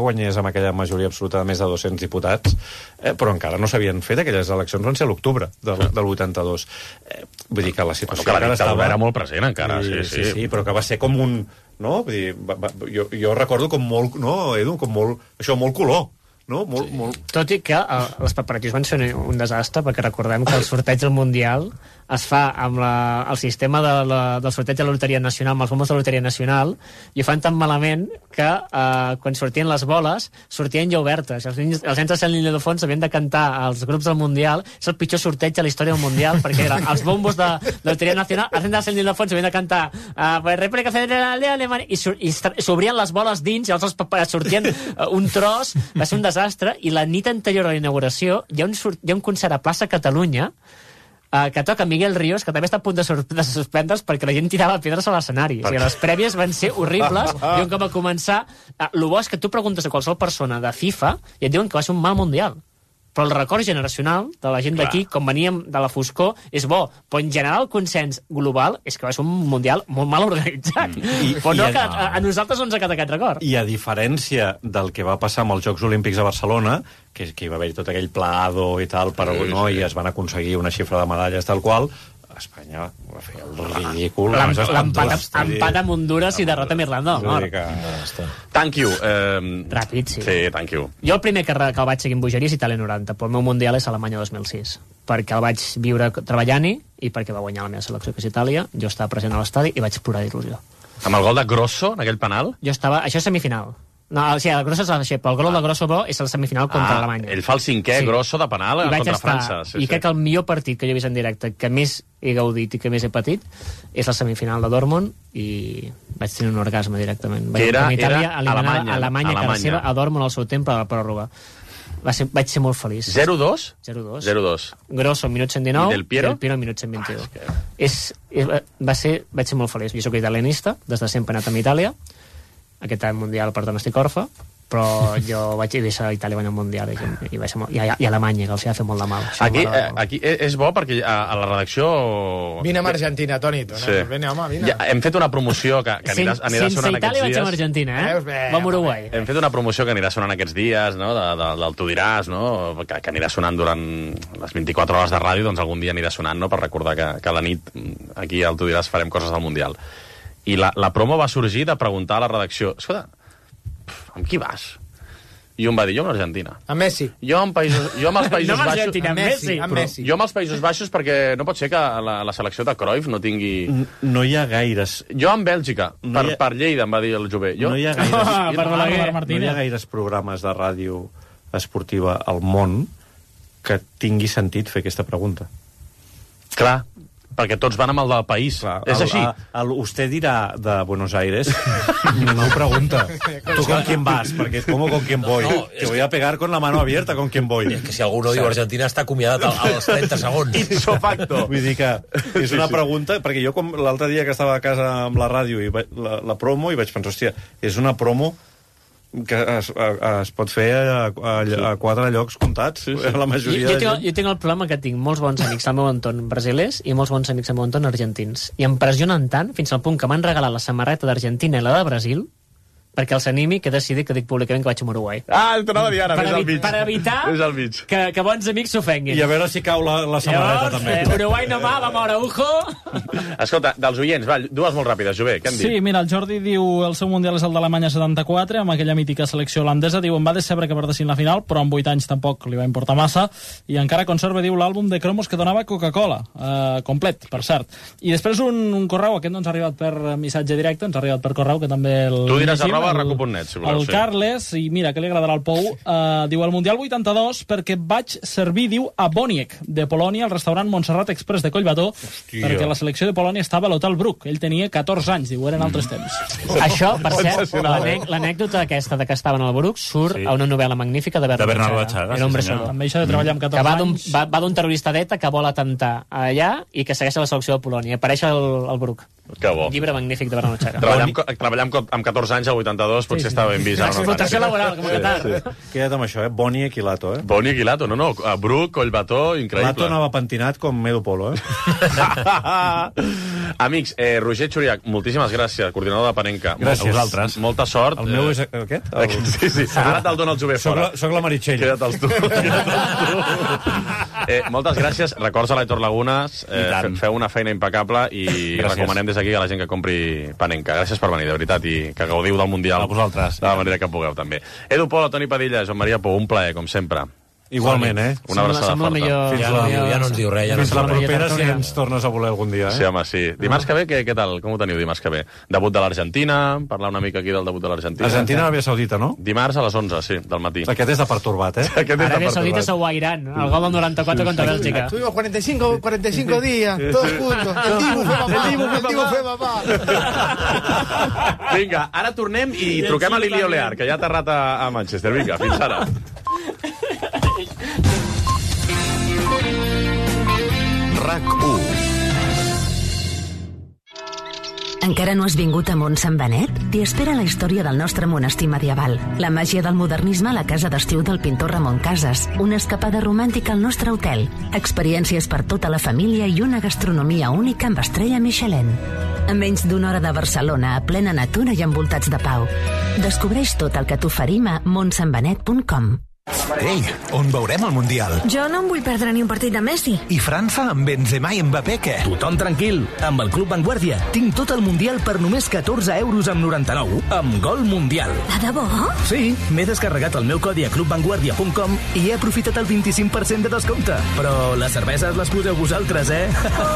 amb aquella majoria absoluta de més de dos-cents diputats, eh, però encara no s'havien fet. Aquelles eleccions van ser a l'octubre del, del vuitanta-dos. Eh, vull dir que la situació... Bueno, que la encara dictadura estava... era molt present, encara. Sí, sí, sí, sí, sí, però que va ser com un... No? Vull dir, va, va, jo, jo recordo com molt... No, Edu? Com molt... Això, molt color. No? Molt, sí. molt... Tot i que uh, els preparatius van ser un, un desastre, perquè recordem que el sorteig del Mundial es fa amb la, el sistema de la, del sorteig de la Loteria Nacional, amb els bombos de la Loteria Nacional, i ho fan tan malament que uh, quan sortien les boles, sortien ja obertes. Els nens, els nens de Sant Línia de Fons havien de cantar als grups del Mundial. És el pitjor sorteig de la història del Mundial, perquè era els bombos de, de la Loteria Nacional, els nens de Sant Línia de Fons havien de cantar uh, pues, República Federal de Alemanya, i, i s'obrien les boles dins, i llavors els sortien uh, un tros, va ser un desastre, i la nit anterior a la inauguració hi ha un, hi ha un concert a Plaça Catalunya Uh, que toca Miguel Ríos, que també està a punt de, de suspendre's perquè la gent tirava pedres a l'escenari. O sigui, les prèvies van ser horribles, diuen que va començar... Uh, el bo és que tu preguntes a qualsevol persona de FIFA i et diuen que va ser un mal mundial. Però el record generacional de la gent d'aquí, com veníem de la foscor, és bo. Però en general el consens global és que va ser un mundial molt mal organitzat. Mm. I, però no, i a, que a, a nosaltres no ens ha quedat aquest record. I a diferència del que va passar amb els Jocs Olímpics a Barcelona, que, que hi va haver tot aquell plado i tal, però sí, no, sí. I es van aconseguir una xifra de medalles tal qual, Espanya va fer el ridícul. L'empat amb Honduras i derrota amb Irlanda del Nord. Que... Thank you. Um... Ràpid, sí. Sí, thank you. Jo el primer que, que el vaig seguir en bogeria és Itàlia noranta, però el meu mundial és Alemanya dos mil sis, perquè el vaig viure treballant-hi i perquè va guanyar la meva selecció, que és Itàlia. Jo estava present a l'estadi i vaig plorar d'il·lusió. Amb el gol de Grosso, en aquell penal? Jo estava... Això és semifinal. No, o sigui, el Grosso és el, però el gol ah. de Grosso bo és el semifinal contra ah, Alemanya. Ell fa el cinquè sí. Grosso de penal contra estar, França. Sí, I sí. crec que el millor partit que jo he vist en directe, que més he gaudit i que més he patit, és la semifinal de Dortmund, i vaig tenir un orgasme directament. Que era, Itàlia, era Alemanya. Alemanya, que la seva a Dortmund al seu temps per la pròrroga. Va ser, vaig ser molt feliç. zero dos? zero dos. zero dos. Grosso, minut cent dinou. I del Piero? Del Piero, minut cent vint-i-u. Ah, és que... és, és, va ser, vaig ser molt feliç. Jo soc italianista, des de sempre he anat amb Itàlia. Aquest any mundial, per tant, estic orfe, però jo vaig deixar Itàlia guanyar el mundial i, i, vaig molt, i, i Alemanya, que els ha fet molt de mal. Aquí, eh, aquí és bo perquè a, a la redacció... Vine amb Argentina, Toni. Sí. Vine, home, vine. Ja, hem fet una promoció que, que anirà, anirà sonant aquests dies. Sense Itàlia vaig amb Argentina, eh? Bé, va amb Uruguai. Hem fet una promoció que anirà sonant aquests dies, no? de, de, del Tu diràs, no? que, que anirà sonant durant les vint-i-quatre hores de ràdio, doncs algun dia anirà sonant, no? per recordar que, que a la nit aquí al Tu diràs farem coses del Mundial. I la, la promo va sorgir de preguntar a la redacció, escolta, amb qui vas? I un va dir, jo amb l'Argentina. Amb Messi. Jo amb, països, jo amb els Països no amb Baixos... Argentina, amb Messi. Amb Messi. Jo amb els Països Baixos perquè no pot ser que la, la selecció de Cruyff no tingui... No hi ha gaires... Jo amb Bèlgica, no per, ha... per Lleida, em va dir el jove. Jo... No hi ha gaires, oh, per no, no hi ha gaires programes de ràdio esportiva al món que tingui sentit fer aquesta pregunta. Clar, perquè tots van amb el del país. Clar, és el, així. El, el, usted dirà de Buenos Aires, no pregunta. ¿Tú con quién vas? Perquè com con quién voy. No, Te voy a pegar con la mano abierta con quién voy. És que si algú no diu Argentina està acomiadat als trenta segons. Ipso facto. Vull dir que és una pregunta, perquè jo com l'altre dia que estava a casa amb la ràdio i vaig, la, la promo, i vaig pensar, hòstia, és una promo que es, a, es pot fer a, a, a quatre llocs comptats, sí, sí. La majoria jo, jo, de tinc, gent. jo tinc el problema que tinc molts bons amics al meu entorn brasilers i molts bons amics al meu entorn argentins, i em pressionen tant fins al punt que m'han regalat la samarreta d'Argentina i la de Brasil perquè els animi, que he decidit que dic públicament que vaig a Uruguai. Ah, t'anava a dir ara, per, més al mig. Per evitar més al mig. Que, que bons amics s'ofenguin. I a veure si cau la, la samarreta, Llavors, també. Eh, Uruguai no va, va moure, ujo! Escolta, dels oients, va, dues molt ràpides, Jové, què hem dit? Sí, mira, el Jordi diu el seu mundial és el d'Alemanya setanta-quatre, amb aquella mítica selecció holandesa. Diu, em va decebre que perdessin la final, però amb vuit anys tampoc li va importar massa. I encara conserva, diu, l'àlbum de cromos que donava Coca-Cola. Uh, complet, per cert. I després un, un correu, aquest no ens ha arribat per missatge directe, ens ha arribat per correu, que també el... Tu diràs arroba raco punt net, si voleu. El sí. Carles, i mira, que li agradarà al Pou, uh, diu, el Mundial vuitanta-dos perquè vaig servir, diu, a Boniek, de Polònia, al restaurant Montserrat Express de Collbató, Hòstia. perquè la selecció de Polònia estava a l'Hotel Bruc. Ell tenia catorze anys, diu, eren altres temps. Oh. Això, per cert, l'anècdota aquesta de que estaven al Bruc surt sí. a una novel·la magnífica de Bernardo, de Bernardo Chaga. Era un Sí, també això de treballar amb catorze que va d'un, anys... va, va d'un terrorista d'Eta que vol atentar allà i que segueix la selecció de Polònia. Apareix al, al Bruc. Que bo. Llibre magnífic de Bernardo Chaga. Treballar amb, treballar amb, amb catorze anys al vuitanta-dos potser sí, sí. estava ben vist. L'explotació laboral, com a Qatar. Sí, sí. Queda't amb això, eh? Boni i Quilato, eh? Boni i Quilato, no, no. Bruc, Collbató, increïble. Lato anava pentinat com Medo Polo, eh? Amics, eh, Roger Xuriac, moltíssimes gràcies, coordinador de Panenca. Gràcies. A vosaltres. Molta sort. El meu eh, és aquest? El... Sí, sí. Ara te'l dona el Jové Soc fora. la, soc la Meritxell. Queda't-els tu. Queda't-els tu. Eh, moltes gràcies. Records a l'Aitor Lagunes. Eh, fe- feu una feina impecable i Gràcies. recomanem des d'aquí a la gent que compri Panenca. Gràcies per venir, de veritat, i que gaudiu del Mundial. A vosaltres. De la manera que pugueu, també. Edu Polo, Toni Padilla, Joan Maria Pou, un plaer, com sempre. Igualment, eh? Una abraçada Sembla forta. millor- Fins Ja, la, no, ja no ens diu res. Ja no fins ens la diu res. propera, si tertúlia. ens tornes a voler algun dia, eh? Sí, home, sí. Dimarts que ve, què, què tal? Com ho teniu dimarts que ve? Debut de l'Argentina, parlar una mica aquí del debut de l'Argentina. Argentina, Aràbia Saudita, no? Dimarts a les onze, sí, del matí. Aquest és de pertorbat, eh? Aquest és de Arabia Saudita pertorbat. se guairan. El gol del noranta-quatre contra Bèlgica. Tuvimos cuarenta y cinco, cuarenta y cinco días, todos juntos. El Dibu fue papá, el Dibu fue papá. Vinga, ara tornem i truquem a l'Ilio Lear, que ja ha aterrat a, a Manchester. Vinga, fins ara. RAC u. Encara no has vingut a Mont Sant Benet? T'hi espera la història del nostre monestir medieval, la màgia del modernisme a la casa d'estiu del pintor Ramon Casas, una escapada romàntica al nostre hotel, experiències per tota la família i una gastronomia única amb estrella Michelin. A menys d'una hora de Barcelona, a plena natura i envoltats de pau. Descobreix tot el que t'oferim a mont sant benet punt com. Ei, on veurem el Mundial? Jo no em vull perdre ni un partit de Messi. I França amb Benzema i Mbappé, què? Tothom tranquil, amb el Club Vanguardia tinc tot el Mundial per només catorze euros amb noranta-nou, amb Gol Mundial. De debò? Sí, m'he descarregat el meu codi a club vanguardia punt com i he aprofitat el vint-i-cinc per cent de descompte. Però les cerveses les poseu vosaltres, eh?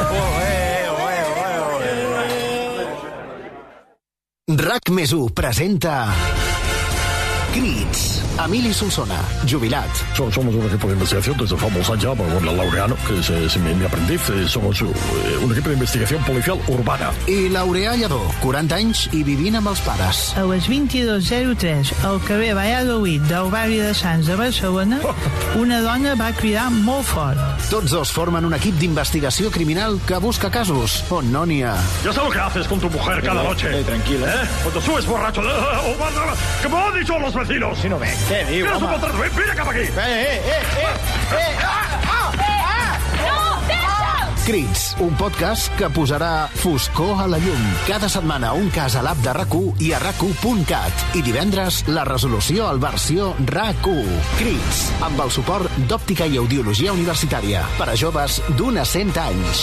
RAC més u presenta Crits. Emili Solsona, jubilat. Somos un equipo de investigación desde famosa ya, con la Laureano, que es, es mi, mi aprendiz. Somos eh, un equipo de investigación policial urbana. I Laureà Lledó, quaranta anys i vivint amb els pares. A les vint-i-dos zero tres, al carrer Valladolid del barri de Sants de Barcelona, una dona va cridar molt fort. Tots dos formen un equip d'investigació criminal que busca casos on no n'hi ha. Ya sabes lo que haces con tu mujer cada noche. Eh, tranquila. ¿Eh? Cuando subes borracho. Eh, ¿Qué me han dicho los vecinos? Si no ven. ¿Qué digo? ¿Quieres un contrato? Ven, ven acá aquí. Eh, eh, eh, eh, eh. Ah, ah, ah. No, deixa! Crits, un podcast que posarà foscor a la llum. Cada setmana un cas a l'app de RAC u i a rac u punt cat. I divendres la resolució al versió RAC u. Crits, amb el suport d'Òptica i Audiologia Universitària. Per a joves d'un a cent anys.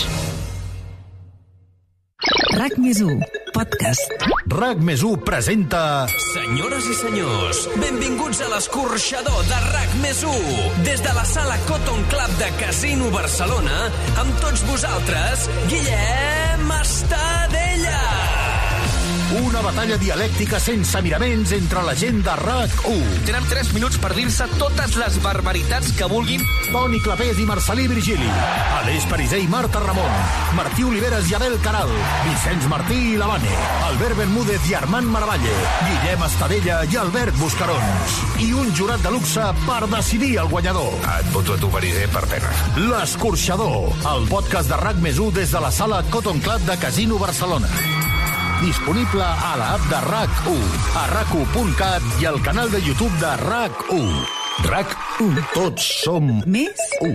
RAC més u, podcast. RAC més u presenta... Senyores i senyors, benvinguts a l'escorxador de RAC més u. Des de la sala Cotton Club de Casino Barcelona, amb tots vosaltres, Guillem Estadella. Una batalla dialèctica sense miraments entre la gent de RAC u. Tenen tres minuts per dir-se totes les barbaritats que vulguin. Toni Clapés i Marcelí Virgili. Aleix Pariser i Marta Ramon. Martí Oliveres i Adel Caral. Vicenç Martí i Lavane. Albert Bermúdez i Armand Maravalle. Guillem Estadella i Albert Buscarons. I un jurat de luxe per decidir el guanyador. Et voto a tu, Pariser, per pena. L'Escorxador, el podcast de RAC més u des de la sala Cotton Club de Casino Barcelona. Disponible a l'app de RAC u, a rac u punt cat i al canal de YouTube de RAC u. RAC u. Tots som més u.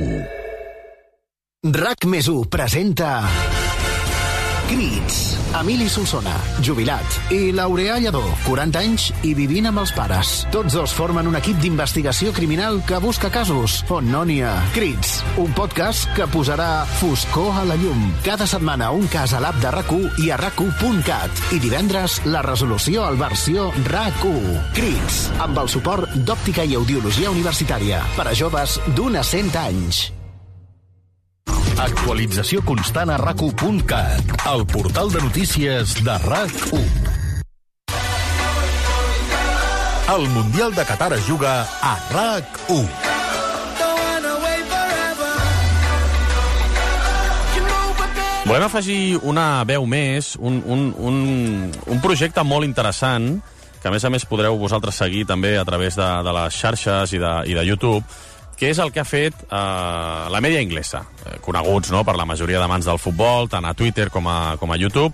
RAC més u presenta... Crits. Emili Solsona, jubilat. I Laureà Lledó, quaranta anys i vivint amb els pares. Tots dos formen un equip d'investigació criminal que busca casos on no n'hi ha. Crits, un podcast que posarà foscor a la llum. Cada setmana un cas a l'app de RAC u i a rac u punt cat. I divendres la resolució al versió RAC u. Crits, amb el suport d'Òptica i Audiologia Universitària. Per a joves d'un a cent anys. Actualització constant a rac u punt cat, el portal de notícies de RAC u. El Mundial de Qatar es juga a RAC u. Volem afegir una veu més, un, un, un, un projecte molt interessant, que a més a més podreu vosaltres seguir també a través de, de les xarxes i de, i de YouTube, que és el que ha fet eh, la mèdia inglesa, eh, coneguts, no?, per la majoria d'amants del futbol, tant a Twitter com a, com a YouTube,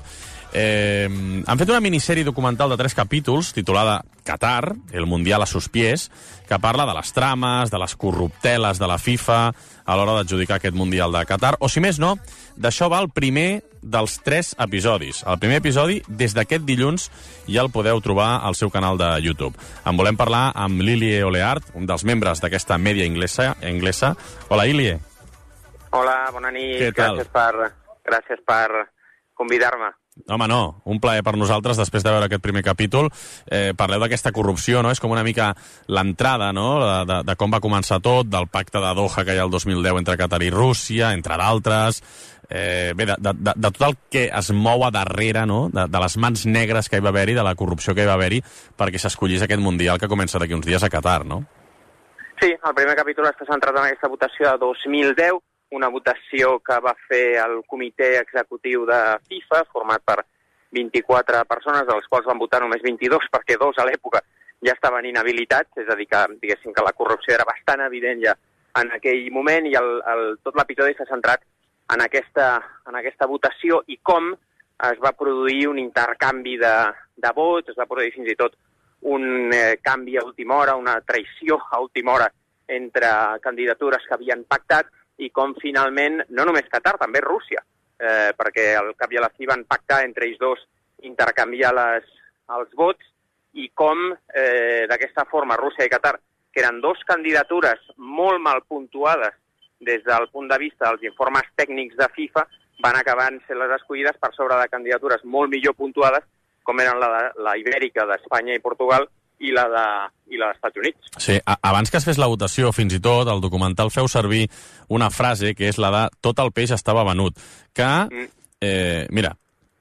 Eh, han fet una minissèrie documental de tres capítols titulada Qatar, el Mundial a sus pies, que parla de les trames, de les corrupteles de la FIFA a l'hora d'adjudicar aquest Mundial de Qatar, o si més no, d'això va el primer dels tres episodis. El primer episodi, des d'aquest dilluns, ja el podeu trobar al seu canal de YouTube. En volem parlar amb Lilie Oleart, un dels membres d'aquesta mèdia inglesa. inglesa. Hola, Ilie. Hola, bona nit. Què tal? Gràcies per, gràcies per convidar-me. Home, no, un plaer per nosaltres després de veure aquest primer capítol. Eh, parleu d'aquesta corrupció, no? És com una mica l'entrada, no?, de, de, de com va començar tot, del pacte de Doha que hi ha el dos mil deu entre Qatar i Rússia, entre d'altres. Eh, bé, de, de, de, de tot el que es mou a darrere, no?, de, de les mans negres que hi va haver-hi, de la corrupció que hi va haver-hi, perquè s'escollís aquest Mundial que comença d'aquí uns dies a Qatar, no? Sí, el primer capítol està centrat en aquesta votació de dos mil deu, una votació que va fer el comitè executiu de FIFA, format per vint-i-quatre persones, de les quals van votar només vint-i-dos, perquè dos a l'època ja estaven inhabilitats, és a dir, que diguéssim que la corrupció era bastant evident ja en aquell moment, i el, el, tot l'episodi s'ha centrat en aquesta, en aquesta votació i com es va produir un intercanvi de, de vots, es va produir fins i tot un eh, canvi a última hora, una traïció a última hora entre candidatures que havien pactat, i com finalment, no només Qatar, també Rússia, eh, perquè al cap i a la fi van pactar entre ells dos intercanviar les, els vots, i com eh, d'aquesta forma Rússia i Qatar, que eren dos candidatures molt mal puntuades des del punt de vista dels informes tècnics de FIFA, van acabar sent les escollides per sobre de candidatures molt millor puntuades, com eren la, de, la ibèrica d'Espanya i Portugal, i la de i la dels Estats Units. Sí, a, abans que es fes la votació, fins i tot, el documental feu servir una frase que és la de tot el peix estava venut, que, eh, mira...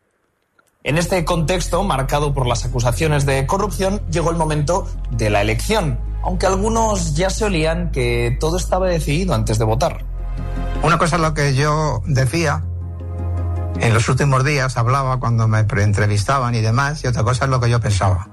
En este contexto, marcado por las acusaciones de corrupción, llegó el momento de la elección, aunque algunos ya se olían que todo estaba decidido antes de votar. Una cosa es lo que yo decía en los últimos días, hablaba cuando me entrevistaban y demás, y otra cosa es lo que yo pensaba.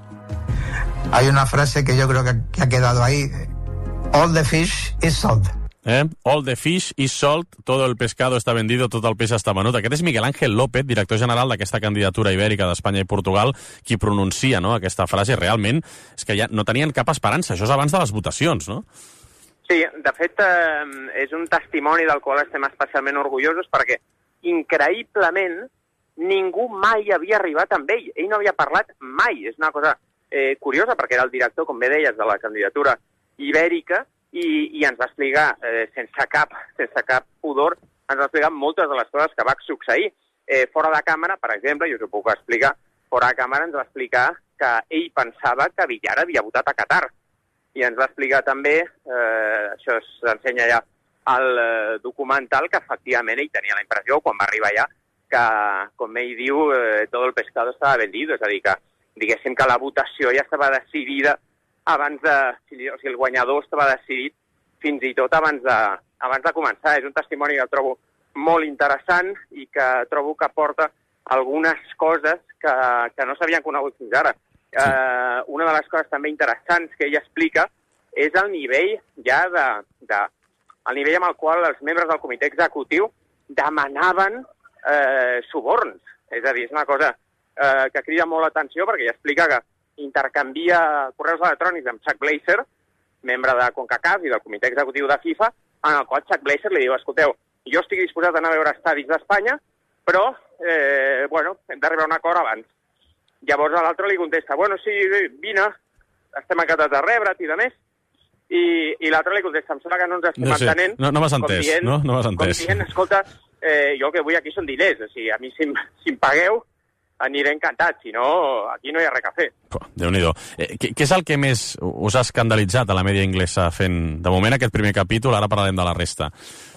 Hay una frase que yo creo que, que ha quedado ahí. All the fish is sold. Eh? All the fish is sold, todo el pescado está vendido, tot el peix està venut. Aquest és Miguel Ángel López, director general d'aquesta candidatura ibèrica d'Espanya i Portugal, qui pronuncia, no?, aquesta frase. Realment és que ja no tenien cap esperança. Això és abans de les votacions, no? Sí, de fet, eh, és un testimoni del qual estem especialment orgullosos perquè, increïblement, ningú mai havia arribat amb ell. Ell no havia parlat mai. És una cosa eh, curiosa, perquè era el director, com bé deies, de la candidatura ibèrica, i, i ens va explicar, eh, sense cap sense cap pudor, ens va explicar moltes de les coses que va succeir. Eh, fora de càmera, per exemple, jo us ho puc explicar, fora de càmera ens va explicar que ell pensava que Villar havia votat a Qatar. I ens va explicar també, eh, això s'ensenya ja al eh, documental, que efectivament ell tenia la impressió, quan va arribar allà, que, com ell diu, eh, tot el pescado estava vendido, és a dir, que diguéssim que la votació ja estava decidida abans de... O sigui, el guanyador estava decidit fins i tot abans de, abans de començar. És un testimoni que trobo molt interessant i que trobo que porta algunes coses que, que no s'havien conegut fins ara. Sí. Eh, una de les coses també interessants que ell explica és el nivell ja de, de... el nivell amb el qual els membres del comitè executiu demanaven eh, suborns. És a dir, és una cosa eh, que crida molt l'atenció, perquè ell explica que intercanvia correus electrònics amb Chuck Blazer, membre de CONCACAF i del comitè executiu de FIFA, en el qual Chuck Blazer li diu, escolteu, jo estic disposat a anar a veure estadis d'Espanya, però, eh, bueno, hem d'arribar a un acord abans. Llavors l'altre li contesta, bueno, sí, vine, estem encantats de rebre't i de més, i, i l'altre li contesta, em sembla que no ens estem no sé, entenent. No, no m'has entès, dient, no? No m'has entès. Com dient, escolta, eh, jo el que vull aquí són diners, o sigui, a mi si, si em pagueu, aniré encantat, si no, aquí no hi ha res a fer. Déu-n'hi-do. Eh, què, què és el que més us ha escandalitzat a la mèdia inglesa fent, de moment, aquest primer capítol? Ara parlarem de la resta.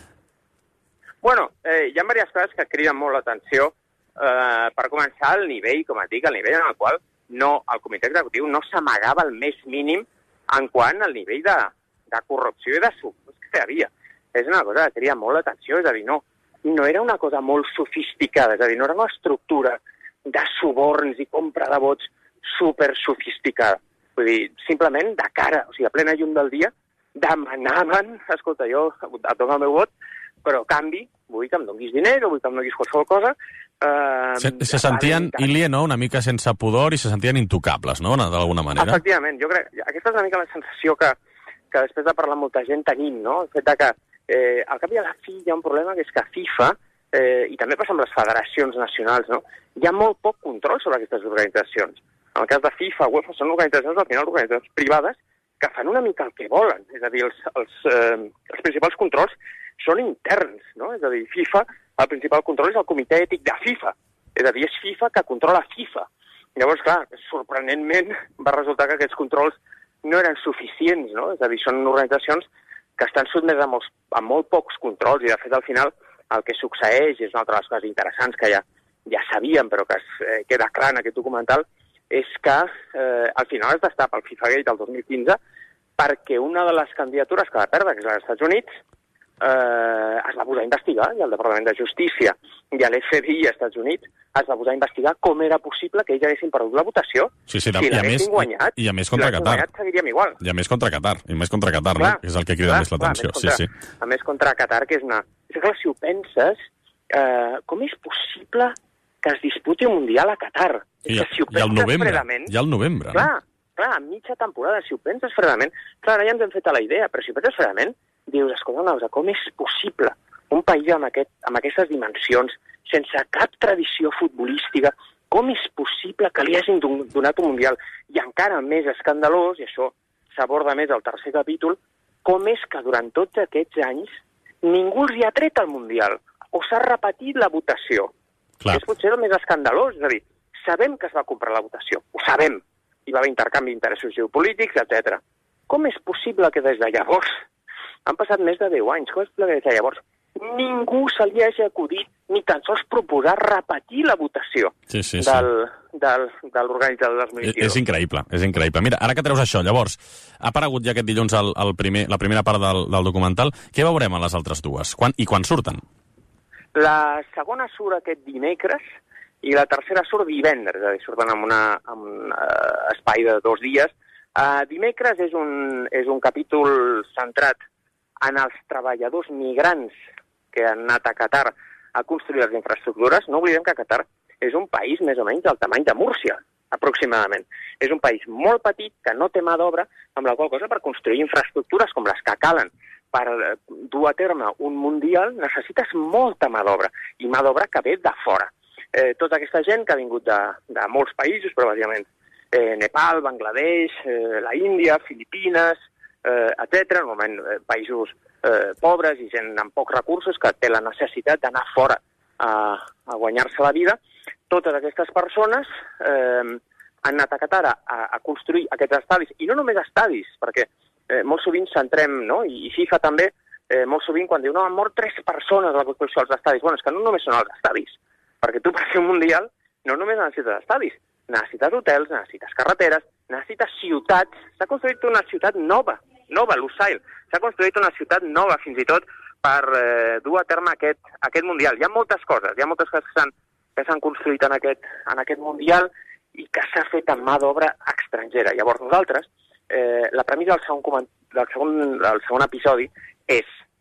Bueno, eh, hi ha diverses coses que criden molt l'atenció. Eh, per començar, el nivell, com et dic, el nivell en el qual no, el comitè executiu no s'amagava el més mínim en quant al nivell de, de corrupció i de suborns que hi havia. És una cosa que crida molt l'atenció, és a dir, no, no era una cosa molt sofisticada, és a dir, no era una estructura de suborns i compra de vots super sofisticada. Vull dir, simplement de cara, o sigui, a plena llum del dia, demanaven, escolta, jo et dono el meu vot, però a canvi vull que em donguis diners o vull que em donguis qualsevol cosa. Eh, se, se sentien, Ilie, no?, una mica sense pudor i se sentien intocables, no?, d'alguna manera. Efectivament, jo crec, aquesta és una mica la sensació que, que després de parlar amb molta gent tenim, no?, el fet de que eh, al cap i a la fi hi ha un problema que és que FIFA, eh, i també passa amb les federacions nacionals, no?, hi ha molt poc control sobre aquestes organitzacions. En el cas de FIFA, UEFA, són organitzacions, al final, organitzacions privades que fan una mica el que volen. És a dir, els, els, eh, els principals controls són interns, no? És a dir, FIFA, el principal control és el comitè ètic de FIFA. És a dir, és FIFA que controla FIFA. Llavors, clar, sorprenentment va resultar que aquests controls no eren suficients, no? És a dir, són organitzacions que estan sotmeses a, molts, a molt pocs controls i, de fet, al final, el que succeeix, és una altra de les coses interessants que ja, ja sabíem, però que es, eh, queda clar en aquest documental, és que eh, al final es destapa el FIFA Gate del dos mil quinze perquè una de les candidatures que va perdre, que és als Estats Units, eh, es va posar a investigar, i el Departament de Justícia i l'F B I als Estats Units es va posar a investigar com era possible que ells haguessin perdut la votació. Sí, sí, si i, a més, guanyat, i a més contra si Qatar. Guanyat, seguiríem igual. I a més contra Qatar, i més contra Qatar, clar, no? Que és el que crida clar, més l'atenció. Sí, sí. A més contra Qatar, que és una... És clar, si ho penses, eh, com és possible que es disputi un Mundial a Qatar? I, que si ho i al novembre, fredament, i al novembre. Clar, no? clar, a mitja temporada, si ho penses fredament, clar, ara ja ens hem fet a la idea, però si ho penses fredament, dius, escolta una cosa, com és possible un país amb, aquest, amb aquestes dimensions, sense cap tradició futbolística, com és possible que li hagin donat un Mundial? I encara més escandalós, i això s'aborda més al tercer capítol, com és que durant tots aquests anys ningú els hi ha tret el Mundial, o s'ha repetit la votació. Clar. És potser el més escandalós, és a dir, sabem que es va comprar la votació, ho sabem, hi va haver intercanvi d'interessos geopolítics, etcètera. Com és possible que des de llavors, han passat més de deu anys, com és possible que des de llavors ningú se li hagi acudit ni tan sols proposar repetir la votació sí, sí, sí. del, del, de l'organitzador del dos mil vint-i-dos. És, és increïble, és increïble. Mira, ara que treus això, llavors, ha aparegut ja aquest dilluns el, el primer, la primera part del, del documental. Què veurem a les altres dues? Quan, I quan surten? La segona surt aquest dimecres i la tercera surt divendres, és a dir, surten en, una, en un uh, espai de dos dies. Uh, dimecres és un, és un capítol centrat en els treballadors migrants que han anat a Qatar a construir les infraestructures. No oblidem que Qatar és un país més o menys del tamany de Múrcia, aproximadament. És un país molt petit, que no té mà d'obra, amb la qual cosa per construir infraestructures com les que calen per dur a terme un mundial necessites molta mà d'obra, i mà d'obra que ve de fora. Eh, tota aquesta gent que ha vingut de, de molts països, però bàsicament eh, Nepal, Bangladesh, eh, la Índia, Filipines, eh, etcètera, normalment eh, països eh, pobres i gent amb pocs recursos que té la necessitat d'anar fora a, a guanyar-se la vida. Totes aquestes persones eh, han anat a Qatar a, a construir aquests estadis, i no només estadis, perquè eh, molt sovint centrem, no? I, i FIFA també, eh, molt sovint quan diu no, han mort tres persones a la construcció dels estadis. Bueno, és que no només són els estadis, perquè tu per fer un mundial no només necessites estadis, necessites hotels, necessites carreteres, necessites ciutats. S'ha construït una ciutat nova, nova, Lusail. S'ha construït una ciutat nova, fins i tot, per eh, dur a terme aquest, aquest mundial. Hi ha moltes coses, hi ha moltes coses que s'han que s'han construït en aquest, en aquest mundial i que s'ha fet amb mà d'obra estrangera. Llavors nosaltres, eh, la premissa del segon, del segon, del segon episodi és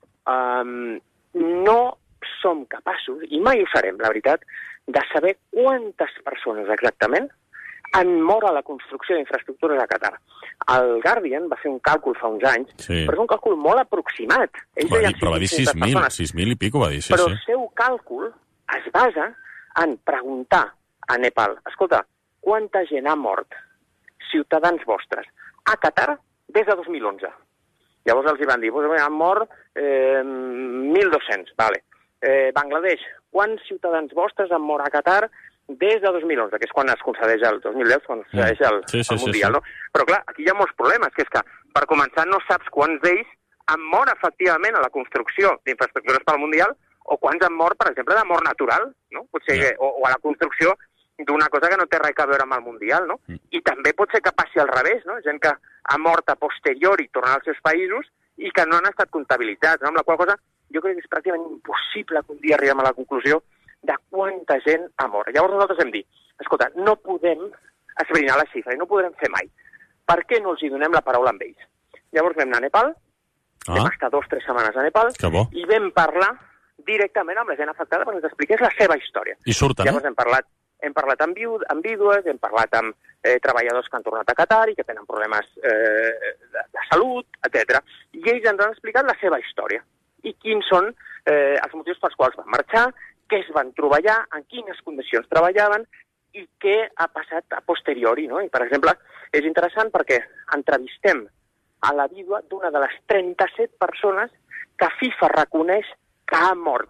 um, no som capaços, i mai ho serem, la veritat, de saber quantes persones exactament han mort a la construcció d'infraestructures a Qatar. El Guardian va fer un càlcul fa uns anys, sí. però és un càlcul molt aproximat. Ells va dir, però va dir sis mil, sis mil i pico va dir, sí, però sí. el seu càlcul es basa en preguntar a Nepal, escolta, quanta gent ha mort, ciutadans vostres, a Qatar des de dos mil onze. Llavors els hi van dir, han mort eh, mil dos-cents, vale. Eh, Bangladesh, quants ciutadans vostres han mort a Qatar des de dos mil onze, que és quan es concedeix el dos mil deu, quan es concedeix el, sí, sí, el Mundial, sí, sí. no? Però clar, aquí hi ha molts problemes, que és que, per començar, no saps quants d'ells han mort efectivament a la construcció d'infraestructures pel Mundial, o quants han mort, per exemple, de mort natural, no? Potser que, o, o a la construcció d'una cosa que no té res a veure amb el Mundial, no? Mm. I també pot ser que passi al revés, no? Gent que ha mort a posteriori tornant als seus països i que no han estat comptabilitzats, no? Amb la qual cosa jo crec que és pràcticament impossible que un dia arribem a la conclusió de quanta gent ha mort. Llavors nosaltres hem dit, escolta, no podem esbrinar la xifra i no podrem fer mai. Per què no els hi donem la paraula amb ells? Llavors vam anar a Nepal, ah. vam estar dos o tres setmanes a Nepal, i vam parlar directament amb la gent afectada perquè ens expliqués la seva història. I surten, Llavors eh? hem parlat, hem parlat amb, viu, amb vídues, hem parlat amb eh, treballadors que han tornat a Qatar i que tenen problemes eh, de, de salut, etcètera. I ells ens han explicat la seva història i quins són eh, els motius pels quals van marxar, què es van trobar allà, en quines condicions treballaven i què ha passat a posteriori. No? I, per exemple, és interessant perquè entrevistem a la vídua d'una de les trenta-set persones que FIFA reconeix que ha mort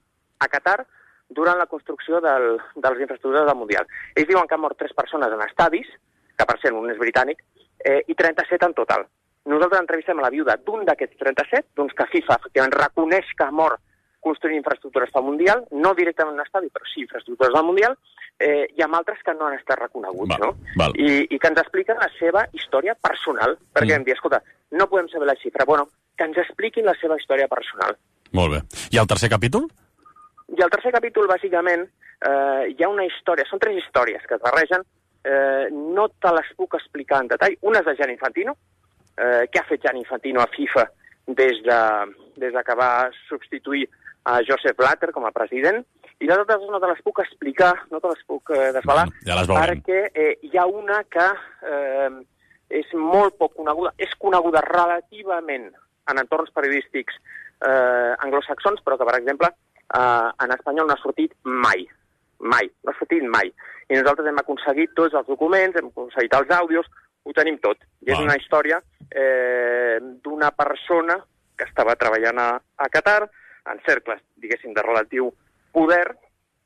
a Qatar durant la construcció del, de les infraestructures del Mundial. Ells diuen que han mort tres persones en estadis, que per cert un és britànic, eh, i trenta-set en total. Nosaltres entrevistem a la viuda d'un d'aquests trenta-set, doncs que FIFA efectivament reconeix que ha mort construint infraestructures pel Mundial, no directament en estadi, però sí infraestructures del Mundial, eh, i amb altres que no han estat reconeguts, val, no? Val. I, I que ens expliquen la seva història personal, perquè mm. em diuen, escolta, no podem saber la xifra, bueno, que ens expliquin la seva història personal. Molt bé. I el tercer capítol? I el tercer capítol, bàsicament, eh, hi ha una història, són tres històries que es barregen, eh, no te les puc explicar en detall. Una és de Gianni Infantino, eh, què ha fet Gianni Infantino a FIFA des de, des de que va substituir a Joseph Blatter com a president, i les altres no te les puc explicar, no te les puc eh, desvelar, ja les veurem. perquè eh, hi ha una que eh, és molt poc coneguda, és coneguda relativament en entorns periodístics eh, anglosaxons, però que, per exemple, Uh, en espanyol no ha sortit mai, mai, no ha sortit mai. I nosaltres hem aconseguit tots els documents, hem aconseguit els àudios, ho tenim tot. I és una història eh, d'una persona que estava treballant a, a Qatar, en cercles, diguéssim, de relatiu poder,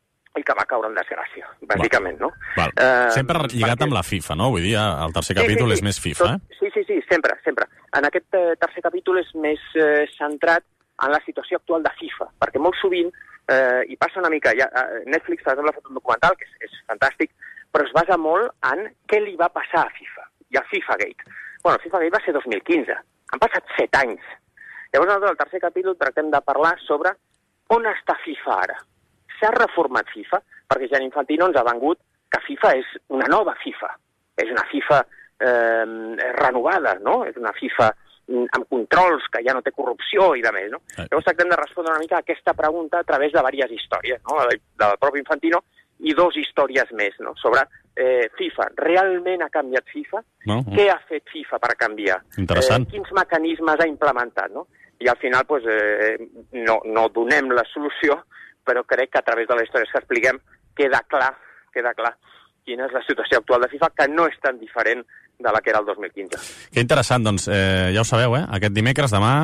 i que va caure en desgràcia, bàsicament, no? Val. Uh, sempre lligat perquè... amb la FIFA, no? Vull dir, el tercer capítol sí, sí, sí. és més FIFA, tot, eh? Sí, sí, sí, sempre, sempre. En aquest eh, tercer capítol és més eh, centrat en la situació actual de FIFA, perquè molt sovint, eh, i passa una mica, ja, Netflix, per exemple, ha fet un documental, que és, és fantàstic, però es basa molt en què li va passar a FIFA, i al FIFA Gate. Bueno, el FIFA Gate va ser dos mil quinze, han passat set anys. Llavors, nosaltres, al tercer capítol, tractem de parlar sobre on està FIFA ara. S'ha reformat FIFA, perquè Gianni Infantino ens ha vengut que FIFA és una nova FIFA, és una FIFA eh, renovada, no? És una FIFA amb controls, que ja no té corrupció i de més, no? Eh. Llavors tractem de respondre una mica a aquesta pregunta a través de diverses històries, no? Del propi Infantino i dos històries més, no? Sobre eh, FIFA. Realment ha canviat FIFA? No. Què ha fet FIFA per canviar? Interessant. Eh, quins mecanismes ha implementat, no? I al final, pues, eh, no, no donem la solució, però crec que a través de les històries que expliquem queda clar, queda clar quina és la situació actual de FIFA, que no és tan diferent de la que era el dos mil quinze. Que interessant, doncs, eh, ja ho sabeu, eh? Aquest dimecres, demà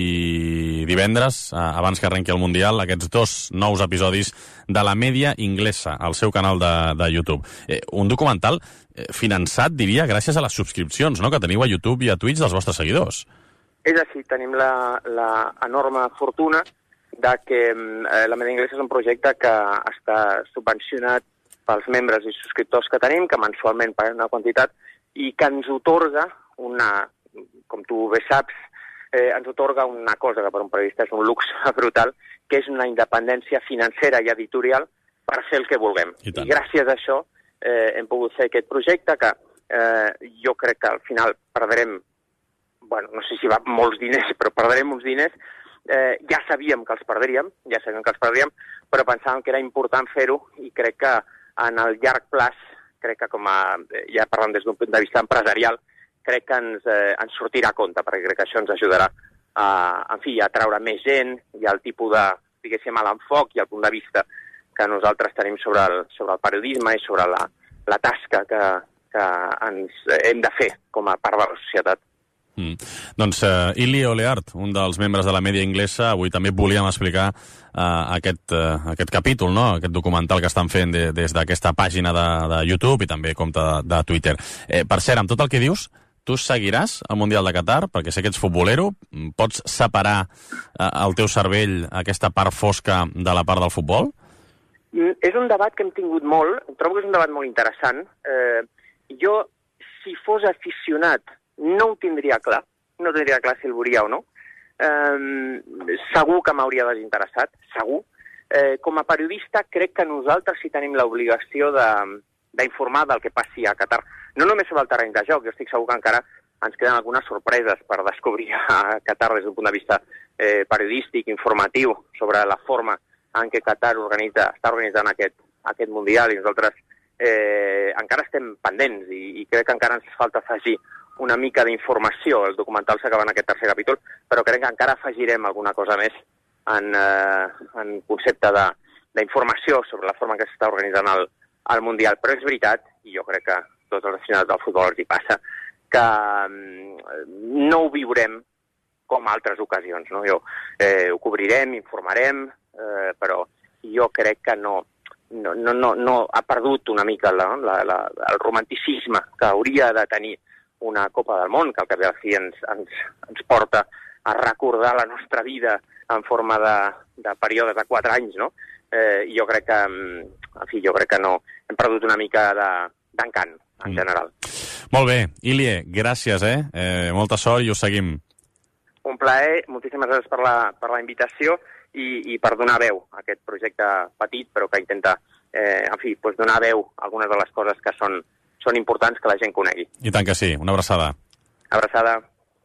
i divendres, eh, abans que arrenqui el Mundial, aquests dos nous episodis de la Mèdia Inglesa, al seu canal de, de YouTube. Eh, un documental eh, finançat, diria, gràcies a les subscripcions, no?, que teniu a YouTube i a Twitch dels vostres seguidors. És així, tenim la, la enorme fortuna de que eh, la Mèdia Inglesa és un projecte que està subvencionat pels membres i subscriptors que tenim, que mensualment paguen una quantitat, i que ens otorga una, com tu bé saps, eh, ens otorga una cosa que per un periodista és un luxe brutal, que és una independència financera i editorial per fer el que vulguem. I, I gràcies a això eh, hem pogut fer aquest projecte que eh, jo crec que al final perdrem, bueno, no sé si va molts diners, però perdrem uns diners. Eh, ja sabíem que els perdríem, ja sabíem que els perdríem, però pensàvem que era important fer-ho i crec que en el llarg plaç, crec que com a, ja parlant des d'un punt de vista empresarial, crec que ens, eh, ens sortirà a compte, perquè crec que això ens ajudarà a, en fi, a atraure més gent i al tipus de, diguéssim, a l'enfoc i al punt de vista que nosaltres tenim sobre el, sobre el periodisme i sobre la, la tasca que, que ens hem de fer com a part de la societat. Mm. Doncs uh, Ili Oleart, un dels membres de la Mèdia Inglesa, avui també volíem explicar uh, aquest, uh, aquest capítol, no?, aquest documental que estan fent de, des d'aquesta pàgina de, de YouTube i també compte de, de Twitter. Eh, per cert, amb tot el que dius, tu seguiràs el Mundial de Qatar, perquè sé que ets futbolero, pots separar uh, el teu cervell, aquesta part fosca de la part del futbol? Mm, és un debat que hem tingut molt, trobo que és un debat molt interessant. Eh, jo, si fos aficionat, no ho tindria clar, no tindria clar si el veuria o no. Eh, segur que m'hauria desinteressat, segur. Eh, com a periodista crec que nosaltres sí tenim l'obligació de, d'informar del que passi a Qatar. No només sobre el terreny de joc, jo estic segur que encara ens queden algunes sorpreses per descobrir a Qatar des d'un punt de vista eh, periodístic, informatiu, sobre la forma en què Qatar organitza, està organitzant aquest, aquest Mundial, i nosaltres eh, encara estem pendents, i, i crec que encara ens falta afegir una mica d'informació. El documental s'acaba en aquest tercer capítol, però crec que encara afegirem alguna cosa més en, eh, en concepte d'informació sobre la forma en què s'està organitzant el, el Mundial. Però és veritat, i jo crec que tots els aficionats del futbol els hi passa, que eh, no ho viurem com altres ocasions, no? Jo, eh, ho cobrirem, informarem, eh, però jo crec que no, no, no, no, no ha perdut una mica la, la, la, el romanticisme que hauria de tenir una Copa del Món, que al cap i a la fi ens, ens, ens porta a recordar la nostra vida en forma de, de períodes de quatre anys, no? Eh, I jo crec que, en fi, jo crec que no, hem perdut una mica d'encant, en general. Molt bé. Ilie, gràcies, eh? eh? Molta sort i us seguim. Un plaer, moltíssimes gràcies per la, per la invitació i, i per donar veu a aquest projecte petit, però que intenta, eh, en fi, doncs donar veu a algunes de les coses que són, són importants que la gent conegui. I tant que sí. Una abraçada. Abraçada.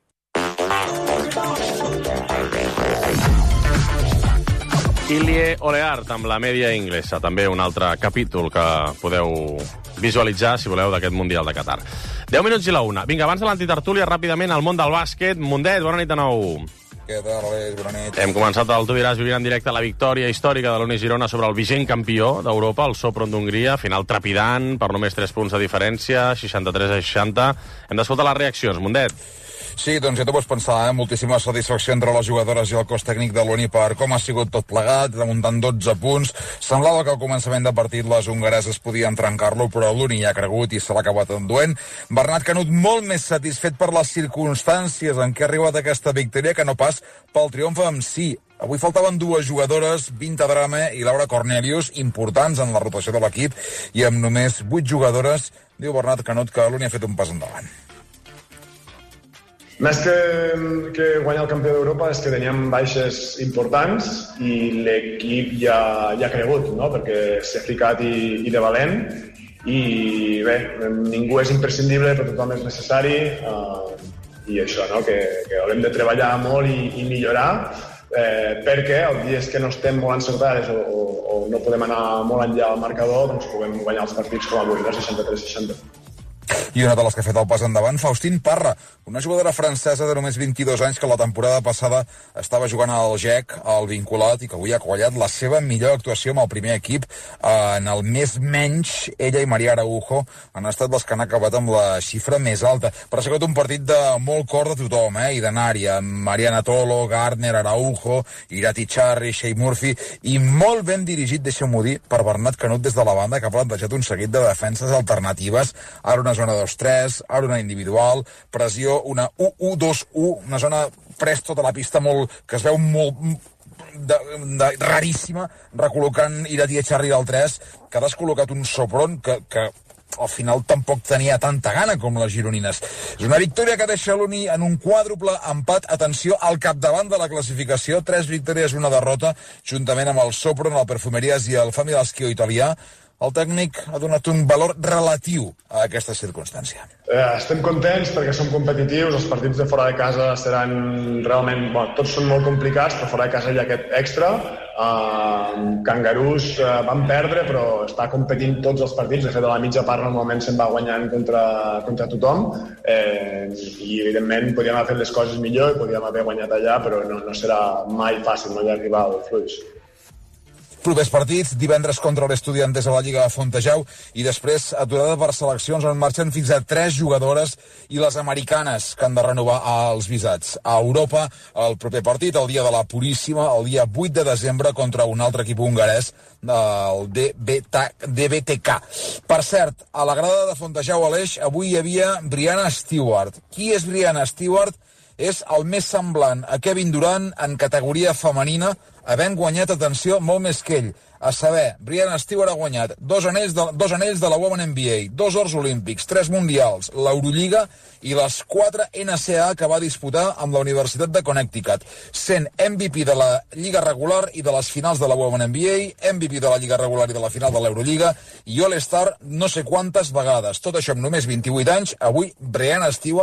Ilie Oleart amb la mèdia inglesa, també un altre capítol que podeu visualitzar, si voleu, d'aquest Mundial de Qatar. deu minuts i la una. Vinga, abans de l'antitertúlia, ràpidament, al món del bàsquet. Mundet, bona nit de nou. Què tal, Aleix? Bona nit. Hem començat el Tu diràs vivint en directe la victòria històrica de l'Uni Girona sobre el vigent campió d'Europa, el Sopron d'Hongria, final trepidant, per només tres punts de diferència, seixanta-tres a seixanta. Hem d'escoltar les reaccions, Mundet. Sí, doncs ja t'ho pots pensar, eh? Moltíssima satisfacció entre les jugadores i el cos tècnic de l'Uni per com ha sigut tot plegat, remuntant dotze punts. Semblava que al començament de partit les hongareses podien trencar-lo, però l'Uni hi ha cregut i se l'ha acabat enduent. Bernat Canut molt més satisfet per les circumstàncies en què ha arribat aquesta victòria que no pas pel triomf en si. Avui faltaven dues jugadores, Vinta Drame i Laura Cornelius, importants en la rotació de l'equip, i amb només vuit jugadores, diu Bernat Canut que l'Uni ha fet un pas endavant. Més que, que guanyar el campió d'Europa és que teníem baixes importants i l'equip ja, ja ha cregut, no? Perquè s'ha ficat i, i de valent, i bé, ningú és imprescindible, però tothom és necessari, eh, i això, no? que, que haurem de treballar molt i, i millorar, eh, perquè els dies que no estem molt encertades o, o, o no podem anar molt enllà al marcador, doncs puguem guanyar els partits com avui, no? seixanta-tres a seixanta. I una de les que ha fet el pas endavant, Faustine Parra, una jugadora francesa de només vint-i-dos anys que la temporada passada estava jugant al G E C, al vinculat, i que avui ha quallat la seva millor actuació amb el primer equip. En el més menys, ella i Maria Araujo han estat les que han acabat amb la xifra més alta. Però ha sigut un partit de molt cor de tothom, eh? I d'anar-hi, amb Mariana Tolo, Gardner, Araujo, Irati Charri, Shea Murphy, i molt ben dirigit, deixeu-m'ho dir, per Bernat Canut des de la banda, que ha plantejat un seguit de defenses alternatives, ara una zona dos tres, ara una individual, pressió, una u u dos u, una zona prest tota la pista molt, que es veu molt de, de, raríssima, recol·locant Irati Charri del tres, que ha descol·locat un Sopron que, que al final tampoc tenia tanta gana com les gironines. És una victòria que deixa l'Uni en un quàdruple empat, atenció, al capdavant de la classificació, tres victòries i una derrota, juntament amb el Sopron, el Perfumeries i el Family Esquio italià. El tècnic ha donat un valor relatiu a aquesta circumstància. Eh, estem contents perquè som competitius, els partits de fora de casa seran realment... Bueno, tots són molt complicats, però fora de casa hi ha aquest extra. Uh, Cangarús uh, van perdre, però està competint tots els partits. De fet, a la mitja part normalment se'n va guanyant contra, contra tothom. Eh, I, evidentment, podíem haver fet les coses millor i podíem haver guanyat allà, però no, no serà mai fàcil, no hi ha rival fluix. Propers partits, divendres contra l'Estudiantes a la Lliga de Fontejau i després aturada per seleccions on marxen fins a tres jugadores i les americanes que han de renovar els visats. A Europa, el proper partit, el dia de la Puríssima, el dia vuit de desembre contra un altre equip hongarès, el D B T K. Per cert, a la grada de Fontejau Aleix avui hi havia Brianna Stewart. Qui és Brianna Stewart? És el més semblant a Kevin Durant en categoria femenina, havent guanyat, atenció, molt més que ell. A saber, Brianna Stewart ha guanyat dos anells de, dos anells de la Women N B A, dos ors olímpics, tres mundials, l'Eurolliga i les quatre N C A A que va disputar amb la Universitat de Connecticut, sent M V P de la Lliga regular i de les finals de la Women N B A, M V P de la Lliga regular i de la final de l'Eurolliga i All-Star no sé quantes vegades. Tot això amb només vint-i-vuit anys. Avui, Brianna Stewart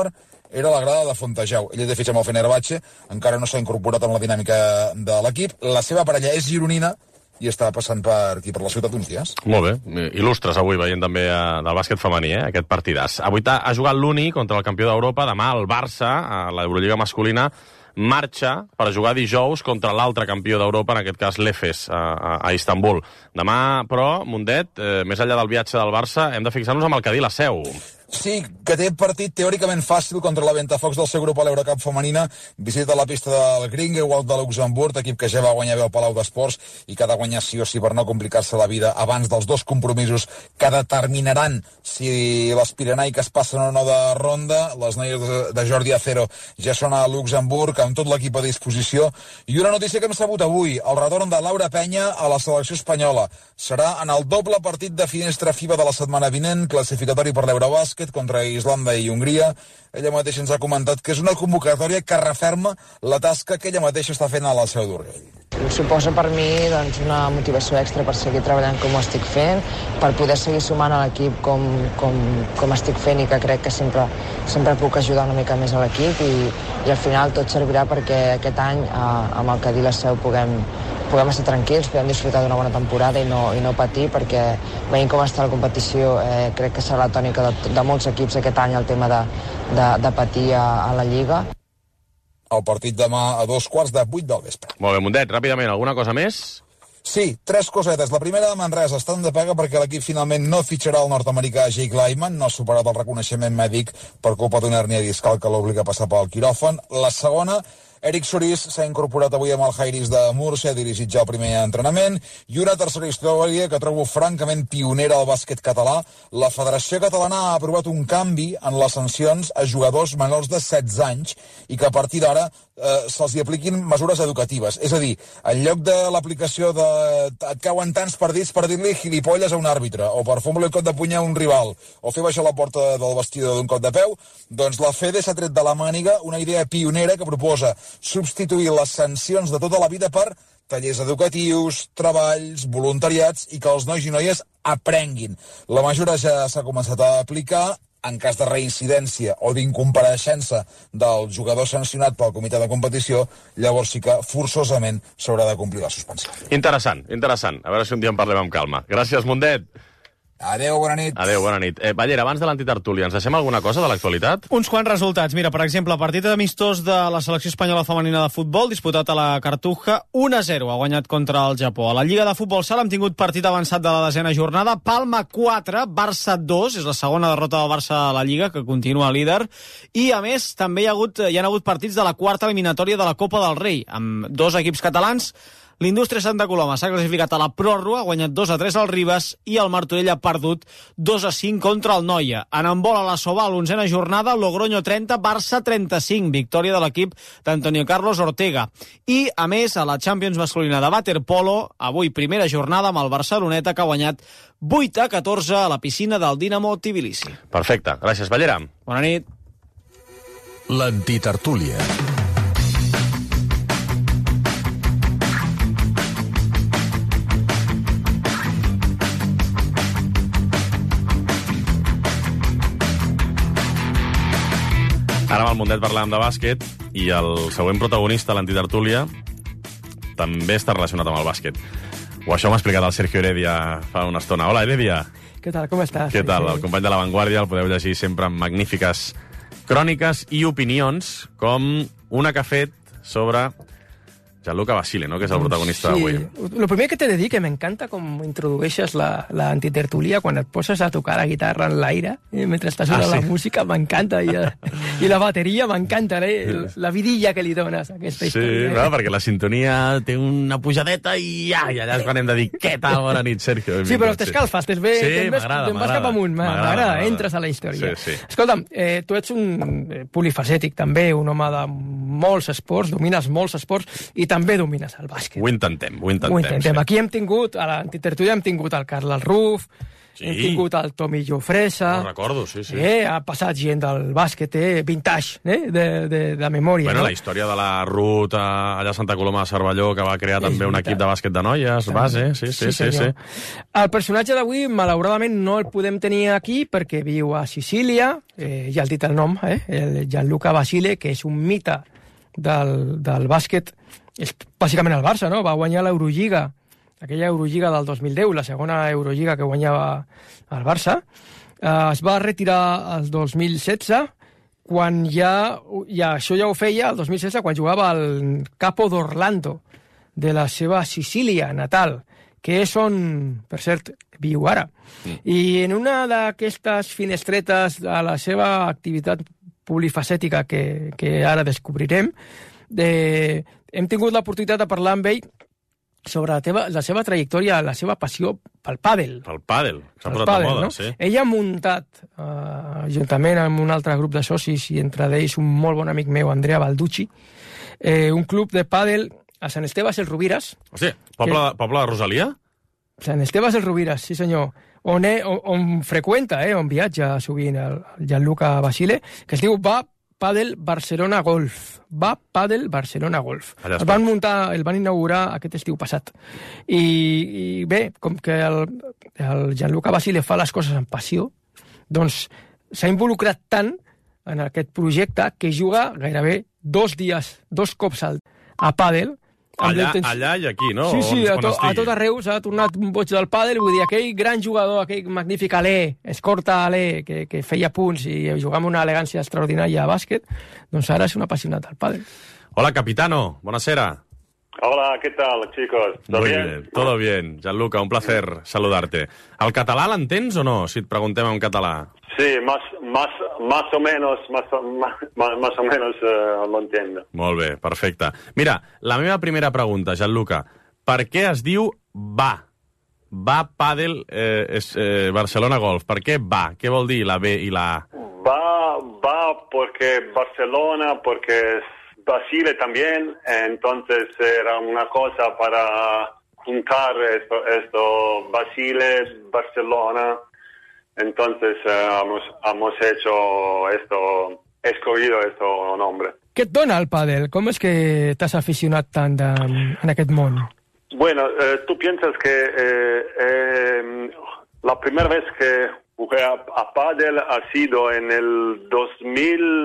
era la grada de Fontejau. Ell és de fitxa amb el Fenerbahçe, encara no s'ha incorporat en la dinàmica de l'equip. La seva parella és gironina i està passant per aquí, per la ciutat uns dies. Molt bé. Il·lustres avui veient també eh, del bàsquet femení, eh, aquest partidàs. Avui ha jugat l'Uni contra el campió d'Europa. Demà el Barça, a l'Eurolliga masculina, marxa per jugar dijous contra l'altre campió d'Europa, en aquest cas l'Efes, a, a Istanbul. Demà, però, Mundet, eh, més enllà del viatge del Barça, hem de fixar-nos amb el Cadí la Seu. Sí, que té partit teòricament fàcil contra la Ventafocs del seu grup a l'Eurocup femenina. Visita la pista del Grindelwald de Luxemburg, equip que ja va guanyar bé el Palau d'Esports i que ha de guanyar sí o sí per no complicar-se la vida abans dels dos compromisos que determinaran si les pirenaiques passen o no de ronda. Les noies de, de Jordi Acero ja són a Luxemburg amb tot l'equip a disposició. I una notícia que hem sabut avui, el retorn de Laura Penya a la selecció espanyola. Serà en el doble partit de finestra FIBA de la setmana vinent, classificatori per l'Eurobàsquet contra Islanda i Hongria. Ella mateixa ens ha comentat que és una convocatòria que referma la tasca que ella mateixa està fent a la Seu d'Urgell. Suposa per mi doncs, una motivació extra per seguir treballant com ho estic fent, per poder seguir sumant a l'equip com, com, com estic fent i que crec que sempre, sempre puc ajudar una mica més a l'equip i, i al final tot servirà perquè aquest any eh, amb el Cadí la Seu puguem, puguem estar tranquils, podem disfrutar d'una bona temporada i no, i no patir, perquè veient com està la competició eh, crec que serà la tònica de, de molts equips aquest any el tema de, de, de patir a, a la Lliga. El partit demà a dos quarts de vuit del vespre. Molt bé, Mundet, ràpidament, alguna cosa més? Sí, tres cosetes. La primera de Manresa, estan de pega perquè l'equip finalment no fitxarà el nord-americà Jake Lyman, no ha superat el reconeixement mèdic per culpa d'una hernia discal que l'obliga a passar pel quiròfan. La segona, Eric Sorís s'ha incorporat avui amb el Jairis de Múrcia, ha dirigit ja el primer entrenament, i una tercera història que trobo francament pionera al bàsquet català. La Federació Catalana ha aprovat un canvi en les sancions a jugadors menors de setze anys i que a partir d'ara eh, se'ls hi apliquin mesures educatives. És a dir, en lloc de l'aplicació de et cauen tants partits per dir-li gilipolles a un àrbitre, o per fer un cop de puny a un rival, o fer baixar la porta del vestidor d'un cop de peu, doncs la Fede s'ha tret de la màniga una idea pionera que proposa substituir les sancions de tota la vida per tallers educatius, treballs, voluntariats i que els nois i noies aprenguin. La mesura ja s'ha començat a aplicar. En cas de reincidència o d'incompareixença del jugador sancionat pel comitè de competició, llavors sí que forçosament s'haurà de complir la suspensió. Interessant, interessant. A veure si un dia en parlem amb calma. Gràcies, Mundet. Adéu, bona nit. Adéu, bona nit. Eh, Ballera, abans de l'antitertúlia, ens deixem alguna cosa de l'actualitat? Uns quants resultats. Mira, per exemple, partit amistós de la selecció espanyola femenina de futbol, disputat a la Cartuja, un a zero ha guanyat contra el Japó. A la Lliga de Futbol Sala hem tingut partit avançat de la desena jornada. Palma quatre, Barça dos, és la segona derrota del Barça a la Lliga, que continua líder. I, a més, també hi ha hagut, hi ha hagut partits de la quarta eliminatòria de la Copa del Rei, amb dos equips catalans. L'Indústria Santa Coloma s'ha classificat a la pròrroga, ha guanyat dos a tres al Ribes i el Martorell ha perdut dos a cinc contra el Noia. En handbol a la Sobal, onzena jornada, Logroño trenta, Barça trenta-cinc, victòria de l'equip d'Antonio Carlos Ortega. I, a més, a la Champions masculina de waterpolo, avui primera jornada amb el Barceloneta, que ha guanyat vuit a catorze a la piscina del Dinamo Tbilisi. Perfecte. Gràcies, Ballera. Bona nit. L'antitertúlia. Ara amb el Mundet parlàvem de bàsquet i el següent protagonista, l'antitertúlia, també està relacionat amb el bàsquet. O això m'ha explicat el Sergio Heredia fa una estona. Hola, Heredia. Què tal, com estàs? Què tal? El company de La Vanguardia, el podeu llegir sempre amb magnífiques cròniques i opinions, com una que ha fet sobre Gianluca Basile, ¿no?, que és el protagonista d'avui. Sí. Lo primer que t'he de dir que m'encanta com introdueixes la, la antitertulia quan et poses a tocar la guitarra en l'aire eh, mentre estàs sonant ah, sí? la música, m'encanta. I, I la bateria m'encanta, eh? la vidilla que li dones a aquesta sí, història. Sí, no? Perquè la sintonia té una pujadeta i ja, i allà és quan hem de dir què tal, bona nit, Sergio. Sí, però t'escalfes, te'n vas, sí, vas cap amunt, m'agrada, entres a la història. Sí, sí. Escolta'm, eh, tu ets un polifacètic també, un home de molts esports, domines molts esports i també domines el bàsquet. Ho intentem, ho intentem. Ho intentem. Sí. Aquí hem tingut, a l'antitertúlia hem tingut el Carles Ruf, Sí. Hem tingut el Tommy Jofresa. No recordo, sí, sí. Eh, ha passat gent del bàsquet, eh, vintage, eh, de, de, de memòria. Bueno, no? la història de la Ruth a, allà a Santa Coloma de Cervelló, que va crear És també un veritat. equip de bàsquet de noies, base, sí, sí, sí. sí, senyor. sí. El personatge d'avui, malauradament, no el podem tenir aquí perquè viu a Sicília, eh, ja el dit el nom, eh, el Gianluca Basile, que és un mite del, del bàsquet, és bàsicament el Barça, no? Va guanyar l'Eurolliga, aquella Eurolliga del dos mil deu, la segona Eurolliga que guanyava el Barça. Eh, es va retirar el dos mil setze, quan ja, ja, això ja ho feia, el dos mil setze, quan jugava al Capo d'Orlando, de la seva Sicília natal, que és on, per cert, viu ara. Mm. I en una d'aquestes finestretes de la seva activitat polifacètica que, que ara descobrirem, de, hem tingut l'oportunitat de parlar amb ell sobre la, teva, la seva trajectòria, la seva passió pel pàdel. Pel pàdel, s'ha El posat pàdel, de moda, no? sí. Ell ha muntat, uh, juntament amb un altre grup de socis, i entre d'ells un molt bon amic meu, Andrea Balducci, eh, un club de pàdel a Sant Esteve el Rovires. Hosti, poble, que... poble de Rosalia? Sant Esteve el Rovires, sí senyor. On, he, on, on freqüenta, eh, on viatja sovint el, el Gianluca Basile, que es diu Va Padel Barcelona Golf. Va Padel Barcelona Golf. El van muntar, el van inaugurar aquest estiu passat. I, i bé, com que el, el Gianluca Basile fa les coses amb passió, doncs s'ha involucrat tant en aquest projecte que juga gairebé dos dies, dos cops al, a pàdel. Allà, allà i aquí, no? Sí, sí, on, a, on to, a tot arreu s'ha tornat un boig del pàdel, vull dir, aquell gran jugador, aquell magnífic Alé, escorta Alé, que, que feia punts i jugava amb una elegància extraordinària a bàsquet, doncs ara és un apassionat del pàdel. Hola, capitano, buonasera. Hola, ¿qué tal, chicos? ¿Todo Muy bien? bien, todo bien. Gianluca, un placer saludarte. El català l'entens o no, si et preguntem en català? Sí, más, más, más o menos, más, más, más o menos uh, lo entiendo. Molt bé, perfecte. Mira, la meva primera pregunta, Gianluca, per què es diu Va? Va Padel eh, es, eh, Barcelona Golf. Per què Va? Què vol dir la B i la A? Va, va porque Barcelona, porque Basile también, entonces era una cosa para juntar esto, esto Basile, Barcelona. Entonces uh, hemos, hemos hecho esto, escogido este nombre. Què et dona el pàdel? Com és que t'has aficionat tant de, en aquest món? Bueno, eh, tú piensas que eh, eh, la primera vez que jugué a, a pádel ha sido en el dos mil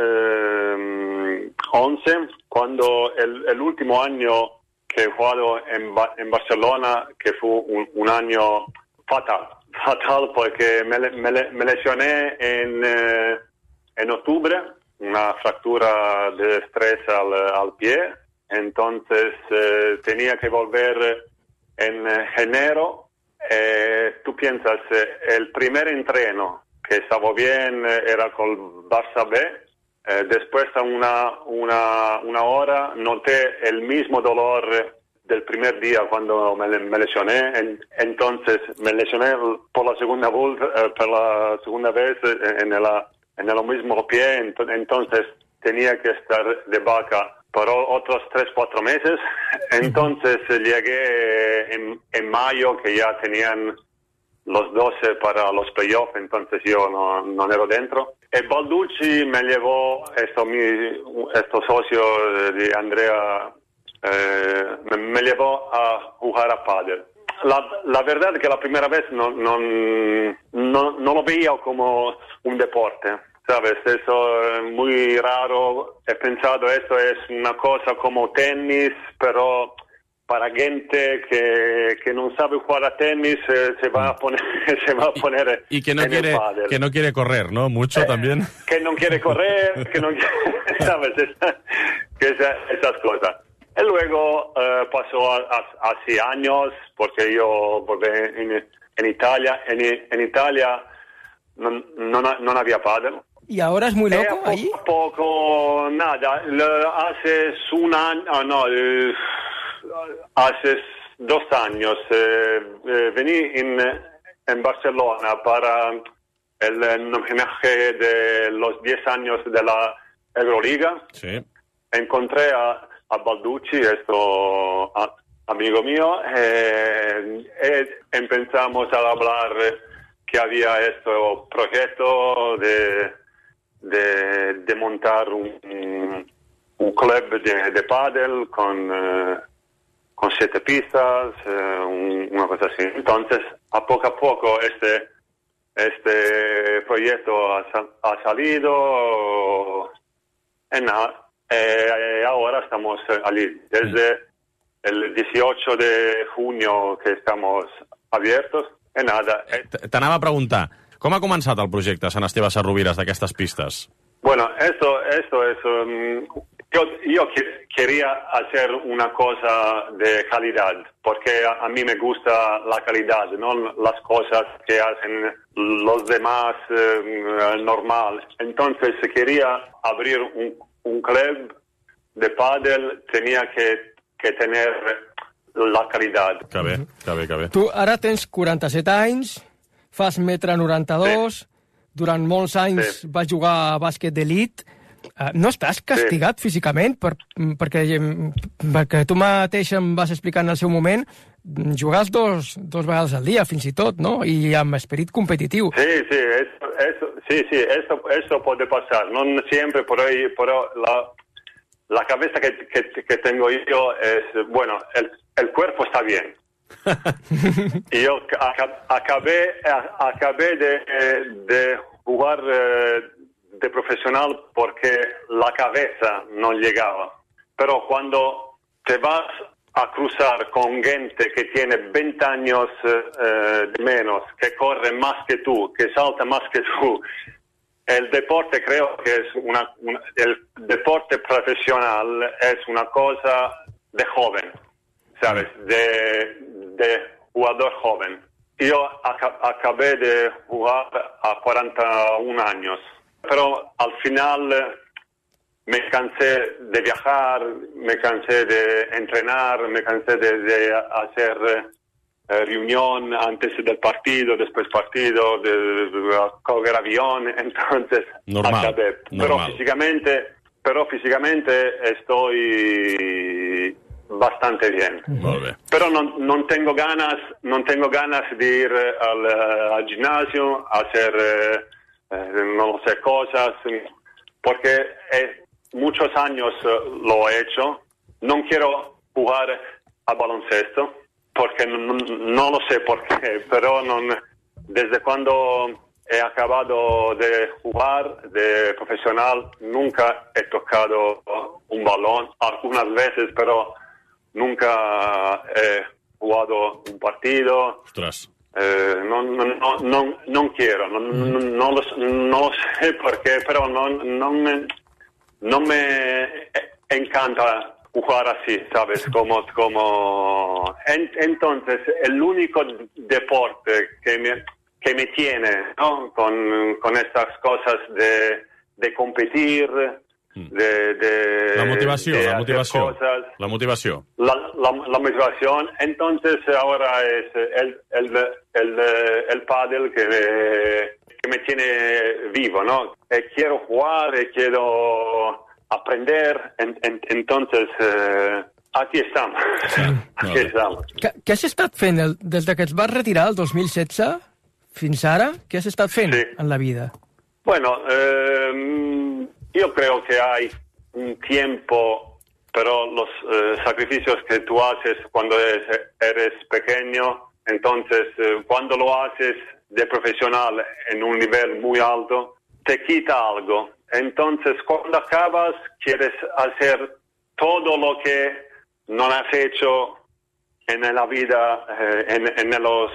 once, cuando el, el último año que he jugado en, en Barcelona, que fue un, un año fatal. Fatal porque me, me, me lesioné en, eh, en octubre, una fractura de estrés al, al pie, entonces eh, tenía que volver en eh, enero. Eh, tú piensas, eh, el primer entreno que estaba bien eh, era con Barça B, eh, después de una, una, una hora noté el mismo dolor del primer día cuando me, me lesioné, en, entonces me lesioné por la segunda vez, eh, por la segunda vez en el, en el mismo pie, entonces tenía que estar de baja por otros tres, cuatro meses, entonces llegué en, en mayo que ya tenían los doce para los playoffs, entonces yo no, no era dentro. El Balducci me llevó, esto, mi, estos socios de Andrea, Eh, me, me llevó a jugar a pádel. La, la verdad es que la primera vez no, no, no, no lo veía como un deporte, ¿sabes? Eso es muy raro. He pensado esto es una cosa como tenis, pero para gente que, que no sabe jugar a tenis eh, se va a poner, se va a poner y, y que no en quiere el pádel. Que no quiere correr, ¿no? Mucho eh, también. Que no quiere correr, que no quiere, ¿sabes? Esa, que esa, esas cosas. Y luego eh, pasó a, a, hace años, porque yo volví en, en Italia. En, en Italia no, no, no había pádel. ¿Y ahora es muy loco eh, ahí? Poco, poco, nada. Hace un año, oh, no, eh, hace dos años eh, eh, vení en, en Barcelona para el homenaje de los diez años de la Euroliga. Sí. Encontré a a Balducci, esto a, amigo mío, eh, eh, empezamos a hablar que había este proyecto de, de, de montar un, un club de, de pádel con, uh, con siete pistas, uh, un, una cosa así. Entonces, a poco a poco este, este proyecto ha, ha salido y nada. Eh, ahora estamos allí desde el dieciocho de junio que estamos abiertos y nada. Eh. T'anava a preguntar, com ha començat el projecte Sant Esteve Sesrovires d'aquestes pistes? Bueno, esto, esto es... Um, yo, yo quería hacer una cosa de calidad, porque a, a mí me gusta la calidad, no las cosas que hacen los demás uh, normal. Entonces quería abrir un un club de pádel tenía que, que tener la calidad. Que bé, que bé, que bé. Tu ara tens quaranta-set anys, fas metre noranta-dos, sí. Durant molts anys sí. Vas jugar a bàsquet d'elit. Uh, no estàs castigat sí. Físicament? Per, perquè, perquè tu mateix em vas explicar en el seu moment, jugaves dos, dos vegades al dia, fins i tot, no? I amb esperit competitiu. Sí, sí, eso, eso, sí, sí, eso, eso puede pasar. No siempre, por ahí, pero la, la cabeza que, que, que tengo yo es, bueno, el, el cuerpo está bien. Y yo acabé, acabé de, de jugar de profesional porque la cabeza no llegaba. Pero cuando te vas a cruzar con gente que tiene veinte años eh, de menos, que corre más que tú, que salta más que tú, el deporte creo que es una, una el deporte profesional es una cosa de joven, ¿sabes? De, de jugador joven. Yo ac- acabé de jugar a cuarenta y un años, pero al final me cansé de viajar, me cansé de entrenar, me cansé de, de hacer eh, reunión antes del partido, después partido, de, de, de coger avión, entonces normal, acabé. Pero normal. físicamente, pero físicamente estoy bastante bien. Molt bé. Pero no, no tengo ganas, no tengo ganas de ir al, al gimnasio, a hacer eh, eh, no sé cosas, porque eh, muchos años uh, lo he hecho. No quiero jugar a baloncesto, porque no, no lo sé por qué, pero no, desde cuando he acabado de jugar de profesional, nunca he tocado un balón, algunas veces, pero nunca he jugado un partido. Ostras. Eh, no, no, no, no, no quiero, no, no, no, lo, no lo sé por qué, pero no, no me... No me encanta jugar así, ¿sabes? Como, como... Entonces, el único deporte que me, que me tiene, ¿no? Con, con estas cosas de, de competir, de, de... La motivació, de la motivació. Cosas. La motivació. La, la, la motivación. Entonces, ahora es el, el, el, el pádel que me, que me tiene vivo, ¿no? Eh, quiero jugar, eh, quiero aprender, en, en, entonces eh, aquí estamos. Sí, aquí estamos. Què, què has estat fent el, des de que et vas retirar el dos mil setze fins ara? Què has estat fent sí. En la vida? Bueno, eh, yo creo que hay un tiempo, pero los eh, sacrificios que tú haces cuando eres, eres pequeño, entonces eh, cuando lo haces de profesional en un nivel muy alto, te quita algo. Entonces, cuando acabas, quieres hacer todo lo que no has hecho en la vida, eh, en, en los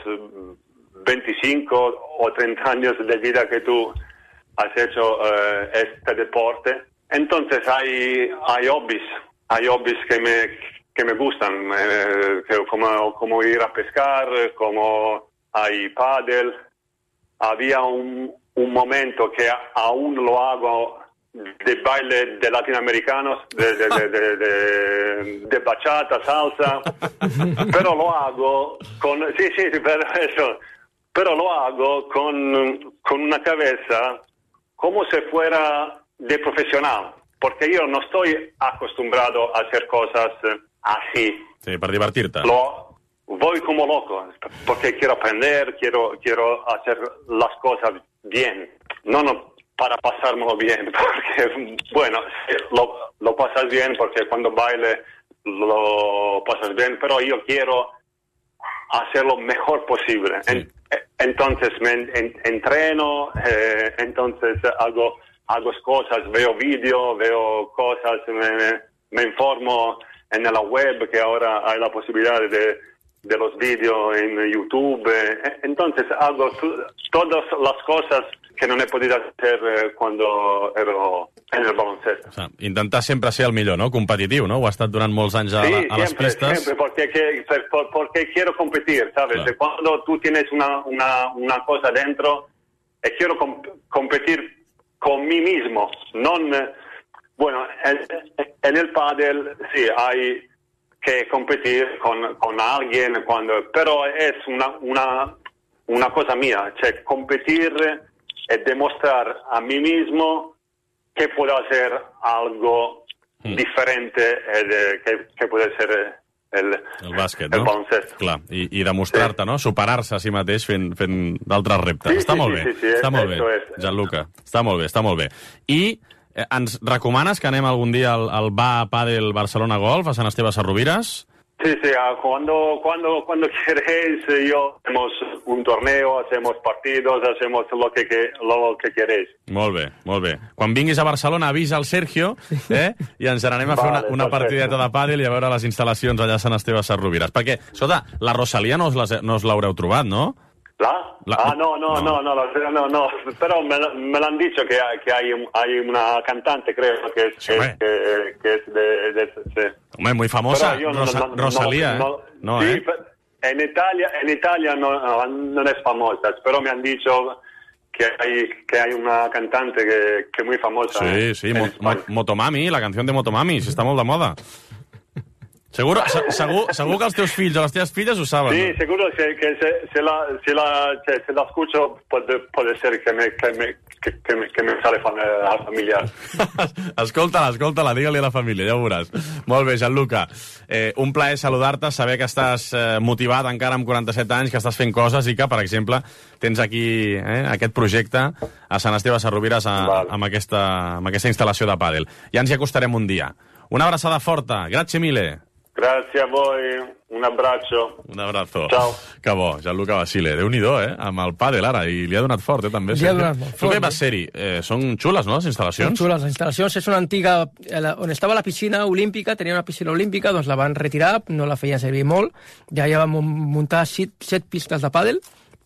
veinticinco o treinta años de vida que tú has hecho eh, este deporte. Entonces, hay, hay hobbies, hay hobbies que me, que me gustan, eh, que como, como ir a pescar, como hay pádel. Había un, un momento que aún lo hago de baile de latinoamericanos, de, de, de, de, de, de bachata, salsa, pero lo hago con, sí, sí, pero eso, pero lo hago con, con una cabeza como si fuera de profesional, porque yo no estoy acostumbrado a hacer cosas así. Sí, per divertir-te. Lo, voy como loco, porque quiero aprender, quiero, quiero hacer las cosas bien. No, no, para pasármelo bien, porque, bueno, lo, lo pasas bien porque cuando baile lo pasas bien, pero yo quiero hacer lo mejor posible. Sí. En, entonces me en, entreno, eh, entonces hago, hago cosas, veo vídeos, veo cosas, me, me informo en la web, que ahora hay la posibilidad de, de los vídeos en YouTube. Eh, entonces hago tu, todas las cosas que no he podido hacer eh, cuando era en el baloncesto. O sea, intentar sempre ser el millor, ¿no? Competitiu, ¿no? Ho ha estat durant molts anys a, sí, a siempre, les pistes. Siempre, porque, que, por, porque quiero competir, ¿sabes? Claro. De cuando tú tienes una, una, una cosa dentro, eh, quiero comp competir con mí mismo. No, bueno, en, en el pádel sí hay que competir con, con alguien, cuando, pero es una, una, una cosa mía, cioè competir es demostrar a mí mismo que puedo hacer algo mm. diferente eh, de, que, que puede ser el, el bàsquet, el no? baloncesto. Clar, i, i demostrar-te, sí. no? Superar-se a si mateix fent, fent d'altres reptes. Sí, està sí, molt sí, bé, sí, sí, està molt bé, és. Gianluca. Està molt bé, està molt bé. I eh, ens recomanes que anem algun dia al, al B A Padel Barcelona Golf, a Sant Esteve Sesrovires? Sí, sí, cuando, cuando, cuando queréis, yo hacemos un torneo, hacemos partidos, hacemos lo que, que, lo que queréis. Molt bé, molt bé. Quan vinguis a Barcelona avisa el Sergio, eh? I ens n'anem a fer una, una partideta de pàdel i a veure les instal·lacions allà a Sant Esteve Sesrovires. Perquè, escolta, la Rosalía no us, no us l'haureu trobat, no? ¿La? La... Ah, no, no, no, no, no, no, no. Pero me, me lo han dicho que hay, que hay, hay una cantante, creo, que es, sí, que, que, que es de, de, de... Hombre, muy famosa, Rosa, no, no, Rosalía, no, ¿eh? No, sí, ¿eh? En Italia, en Italia no, no, no es famosa, pero me han dicho que hay, que hay una cantante que, que es muy famosa. Sí, sí, Mo, Mo, Motomami, la canción de Motomami, si està molt de moda. Seguro, segur, segur que els teus fills o les teves filles ho saben. Sí, seguro que, que se, se, la, se, la, se, se la escucho, puede, puede ser que me, que me, que, que me, que me sale familiar. Escolta-la, escolta-la, digue-li a la família, ja ho veuràs. Molt bé, Gianluca. Eh, un plaer saludar-te, saber que estàs eh, motivat encara amb quaranta-set anys, que estàs fent coses i que, per exemple, tens aquí eh, aquest projecte a Sant Esteve Sesrovires a, amb, aquesta, amb aquesta instal·lació de pàdel. Ja ens hi acostarem un dia. Una abraçada forta. Grazie mille. Grazie a voi, un abbraccio. Un abrazo. Ciao. Que bo, Gianluca Basile. Déu-n'hi-do, eh? Amb el pàdel ara. I li ha donat fort, eh, també. Li ha donat molt fort. Tu què vas ser-hi? Eh, són xules, no, les instal·lacions? Són xules, les instal·lacions. És una antiga... On estava la piscina olímpica, tenia una piscina olímpica, doncs la van retirar, no la feien servir molt. Ja ja vam muntar set, set pistes de pàdel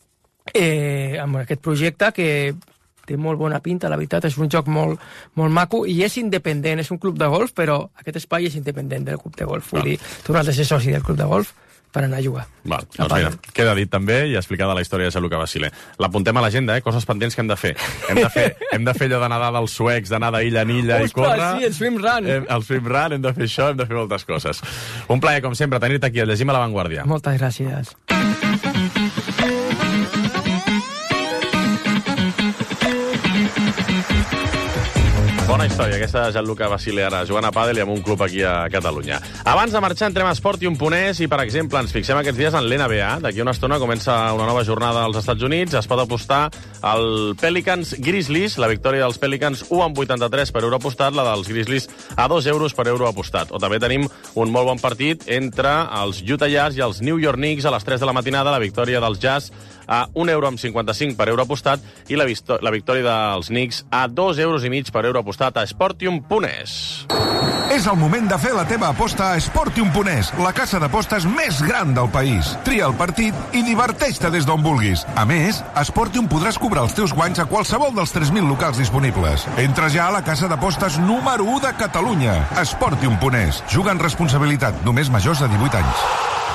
eh, amb aquest projecte que té molt bona pinta, la veritat, és un joc molt, molt maco i és independent, és un club de golf, però aquest espai és independent del club de golf. Vull dir, tu no has de ser soci del club de golf per anar a jugar. Val, doncs mira, queda dit també i explicada la història de Gianluca Basile. L'apuntem a l'agenda, eh? Coses pendents que hem de fer. Hem de fer, hem de fer allò de nedar dels suecs, d'anar d'illa en illa i córrer. Ostres, sí, el swim run. Hem, el swim run, hem de fer això, hem de fer moltes coses. Un plaer, com sempre, tenir-te aquí, el llegim a La Vanguardia. Moltes gràcies. Bona història, aquesta de Gianluca Basile ara jugant a pàdel i amb un club aquí a Catalunya. Abans de marxar entrem a Esport i un punt és i, per exemple, ens fixem aquests dies en l'N B A. D'aquí una estona comença una nova jornada als Estats Units. Es pot apostar al Pelicans Grizzlies, la victòria dels Pelicans u coma vuitanta-tres per euro apostat, la dels Grizzlies a dos euros per euro apostat. O també tenim un molt bon partit entre els Utah Jazz i els New York Knicks a les tres de la matinada, la victòria dels Jazz a un euro amb cinquanta-cinc per euro apostat i la, la victòria dels Knicks a dos euros i mig per euro apostat a Sportium punt es. És el moment de fer la teva aposta a Sportium punt es, la casa d'apostes més gran del país. Tria el partit i diverteix-te des d'on vulguis. A més, a Sportium podràs cobrar els teus guanys a qualsevol dels tres mil locals disponibles. Entra ja a la casa d'apostes número u de Catalunya. Sportium punt es. Juga amb responsabilitat. Només majors de divuit anys.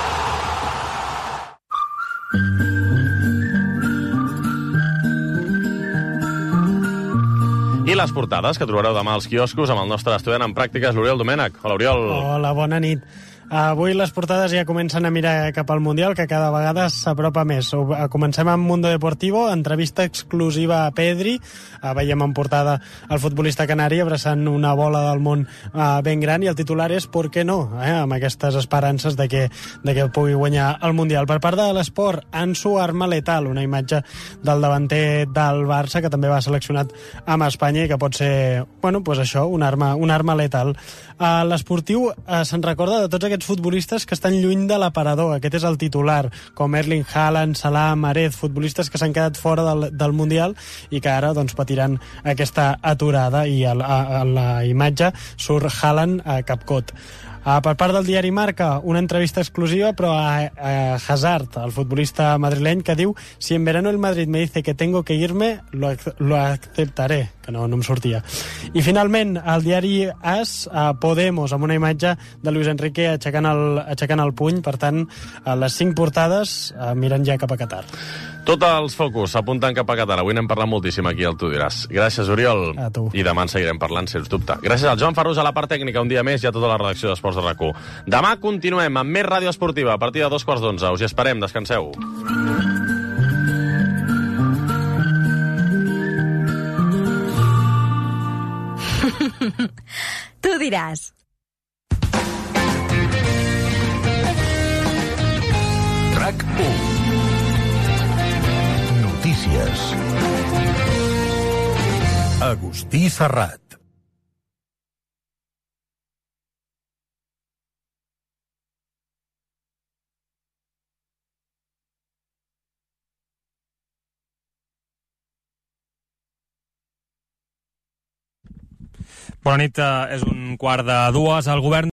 I les portades que trobareu demà als quioscos amb el nostre estudiant en pràctiques, l'Oriol Domènech. Hola, Oriol. Hola, bona nit. Avui les portades ja comencen a mirar cap al Mundial, que cada vegada s'apropa més. Comencem amb Mundo Deportivo, entrevista exclusiva a Pedri. Veiem en portada el futbolista canari abraçant una bola del món ben gran, i el titular és ¿por qué no?, eh? amb aquestes esperances de que, de que pugui guanyar el Mundial. Per part de l'esport, Ansu arma letal, una imatge del davanter del Barça, que també va seleccionat amb Espanya i que pot ser, bueno, pues això, una arma, una arma letal. Uh, L'esportiu uh, se'n recorda de tots aquests futbolistes que estan lluny de l'aparador. Aquest és el titular, com Erling Haaland, Salah, Mahrez, futbolistes que s'han quedat fora del, del Mundial i que ara doncs, patiran aquesta aturada, i a, a, a la imatge surt Haaland a capcot. Uh, per part del diari Marca, una entrevista exclusiva, però a, a Hazard, el futbolista madrileny, que diu: si en verano el Madrid me dice que tengo que irme, lo, lo aceptaré, que no, no em sortia. I finalment, el diari AS, uh, Podemos, amb una imatge de Luis Enrique aixecant el, aixecant el puny. Per tant, uh, les cinc portades uh, miren ja cap a Qatar. Tots els focus s'apunten cap a Qatar. Avui n'hem parlat moltíssim aquí, el Tu diràs. Gràcies, Oriol. A tu. I demà en seguirem parlant, sens dubte. Gràcies al Joan Farrús a la part tècnica, un dia més, i a tota la redacció d'Esports de RAC u. Demà continuem amb més ràdio esportiva a partir de dos quarts d'onze. Us hi esperem, descanseu. Tu diràs. RAC u. Notícies. Agustí Serrat. Bona nit, és un quart de dues. El govern